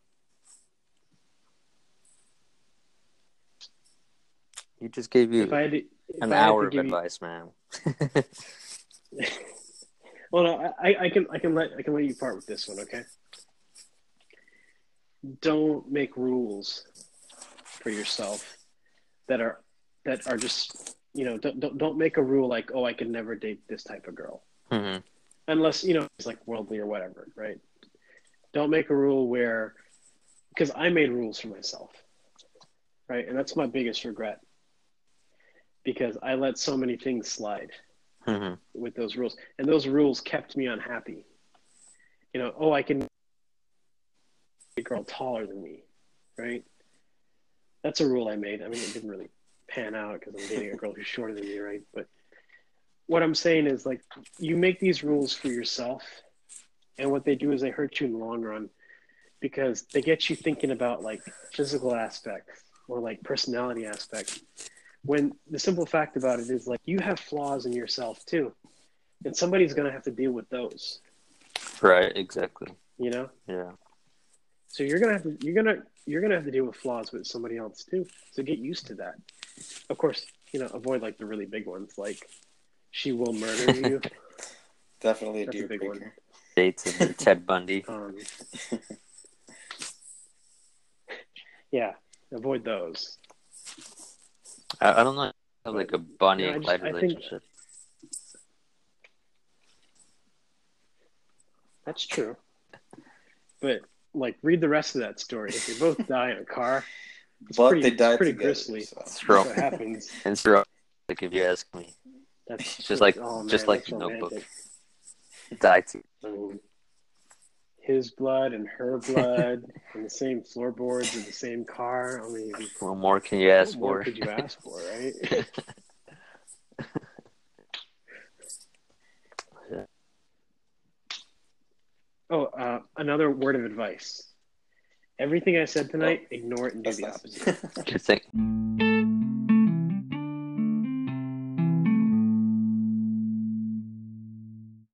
You just gave you if I had to, if an I had to hour of give you- advice, man. Well, no, I, I can I can let I can let you part with this one, okay? Don't make rules for yourself that are that are just you know don't don't, don't make a rule like, oh, I can never date this type of girl Mm-hmm. unless you know it's like worldly or whatever, right? Don't make a rule where because I made rules for myself, right? And that's my biggest regret because I let so many things slide. Mm-hmm. With those rules, and those rules kept me unhappy. You know, oh, I can date a girl taller than me, right? That's a rule I made. I mean, it didn't really pan out because I'm dating a girl who's shorter than me, right? But what I'm saying is, like, you make these rules for yourself, and what they do is they hurt you in the long run because they get you thinking about like physical aspects or like personality aspects. When the simple fact about it is like you have flaws in yourself too, and somebody's going to have to deal with those, Right, exactly. you know? Yeah. So you're going to have to, you're going to, you're going to have to deal with flaws with somebody else too. So get used to that. Of course, you know, avoid like the really big ones, like she will murder you. Definitely a That's a deal big breaker. one. Dates of Ted Bundy. Um, yeah, avoid those. I, I don't know. I have like a Bonnie No, I and just- Clyde I think- relationship. That's true. But like, read the rest of that story. If they both die in a car, it's But pretty, they died it's pretty together. grisly. So. It's That's true. what happens. And it's true. Like if you ask me, That's Just like- oh, man, just like that's the Notebook. romantic. die to. I mean, his blood and her blood and the same floorboards in the same car. I mean, What more can you ask what more for? could you ask for, right? Oh, uh, another word of advice. Everything I said tonight, Oh, ignore it and do That's the nice. opposite. Good thing.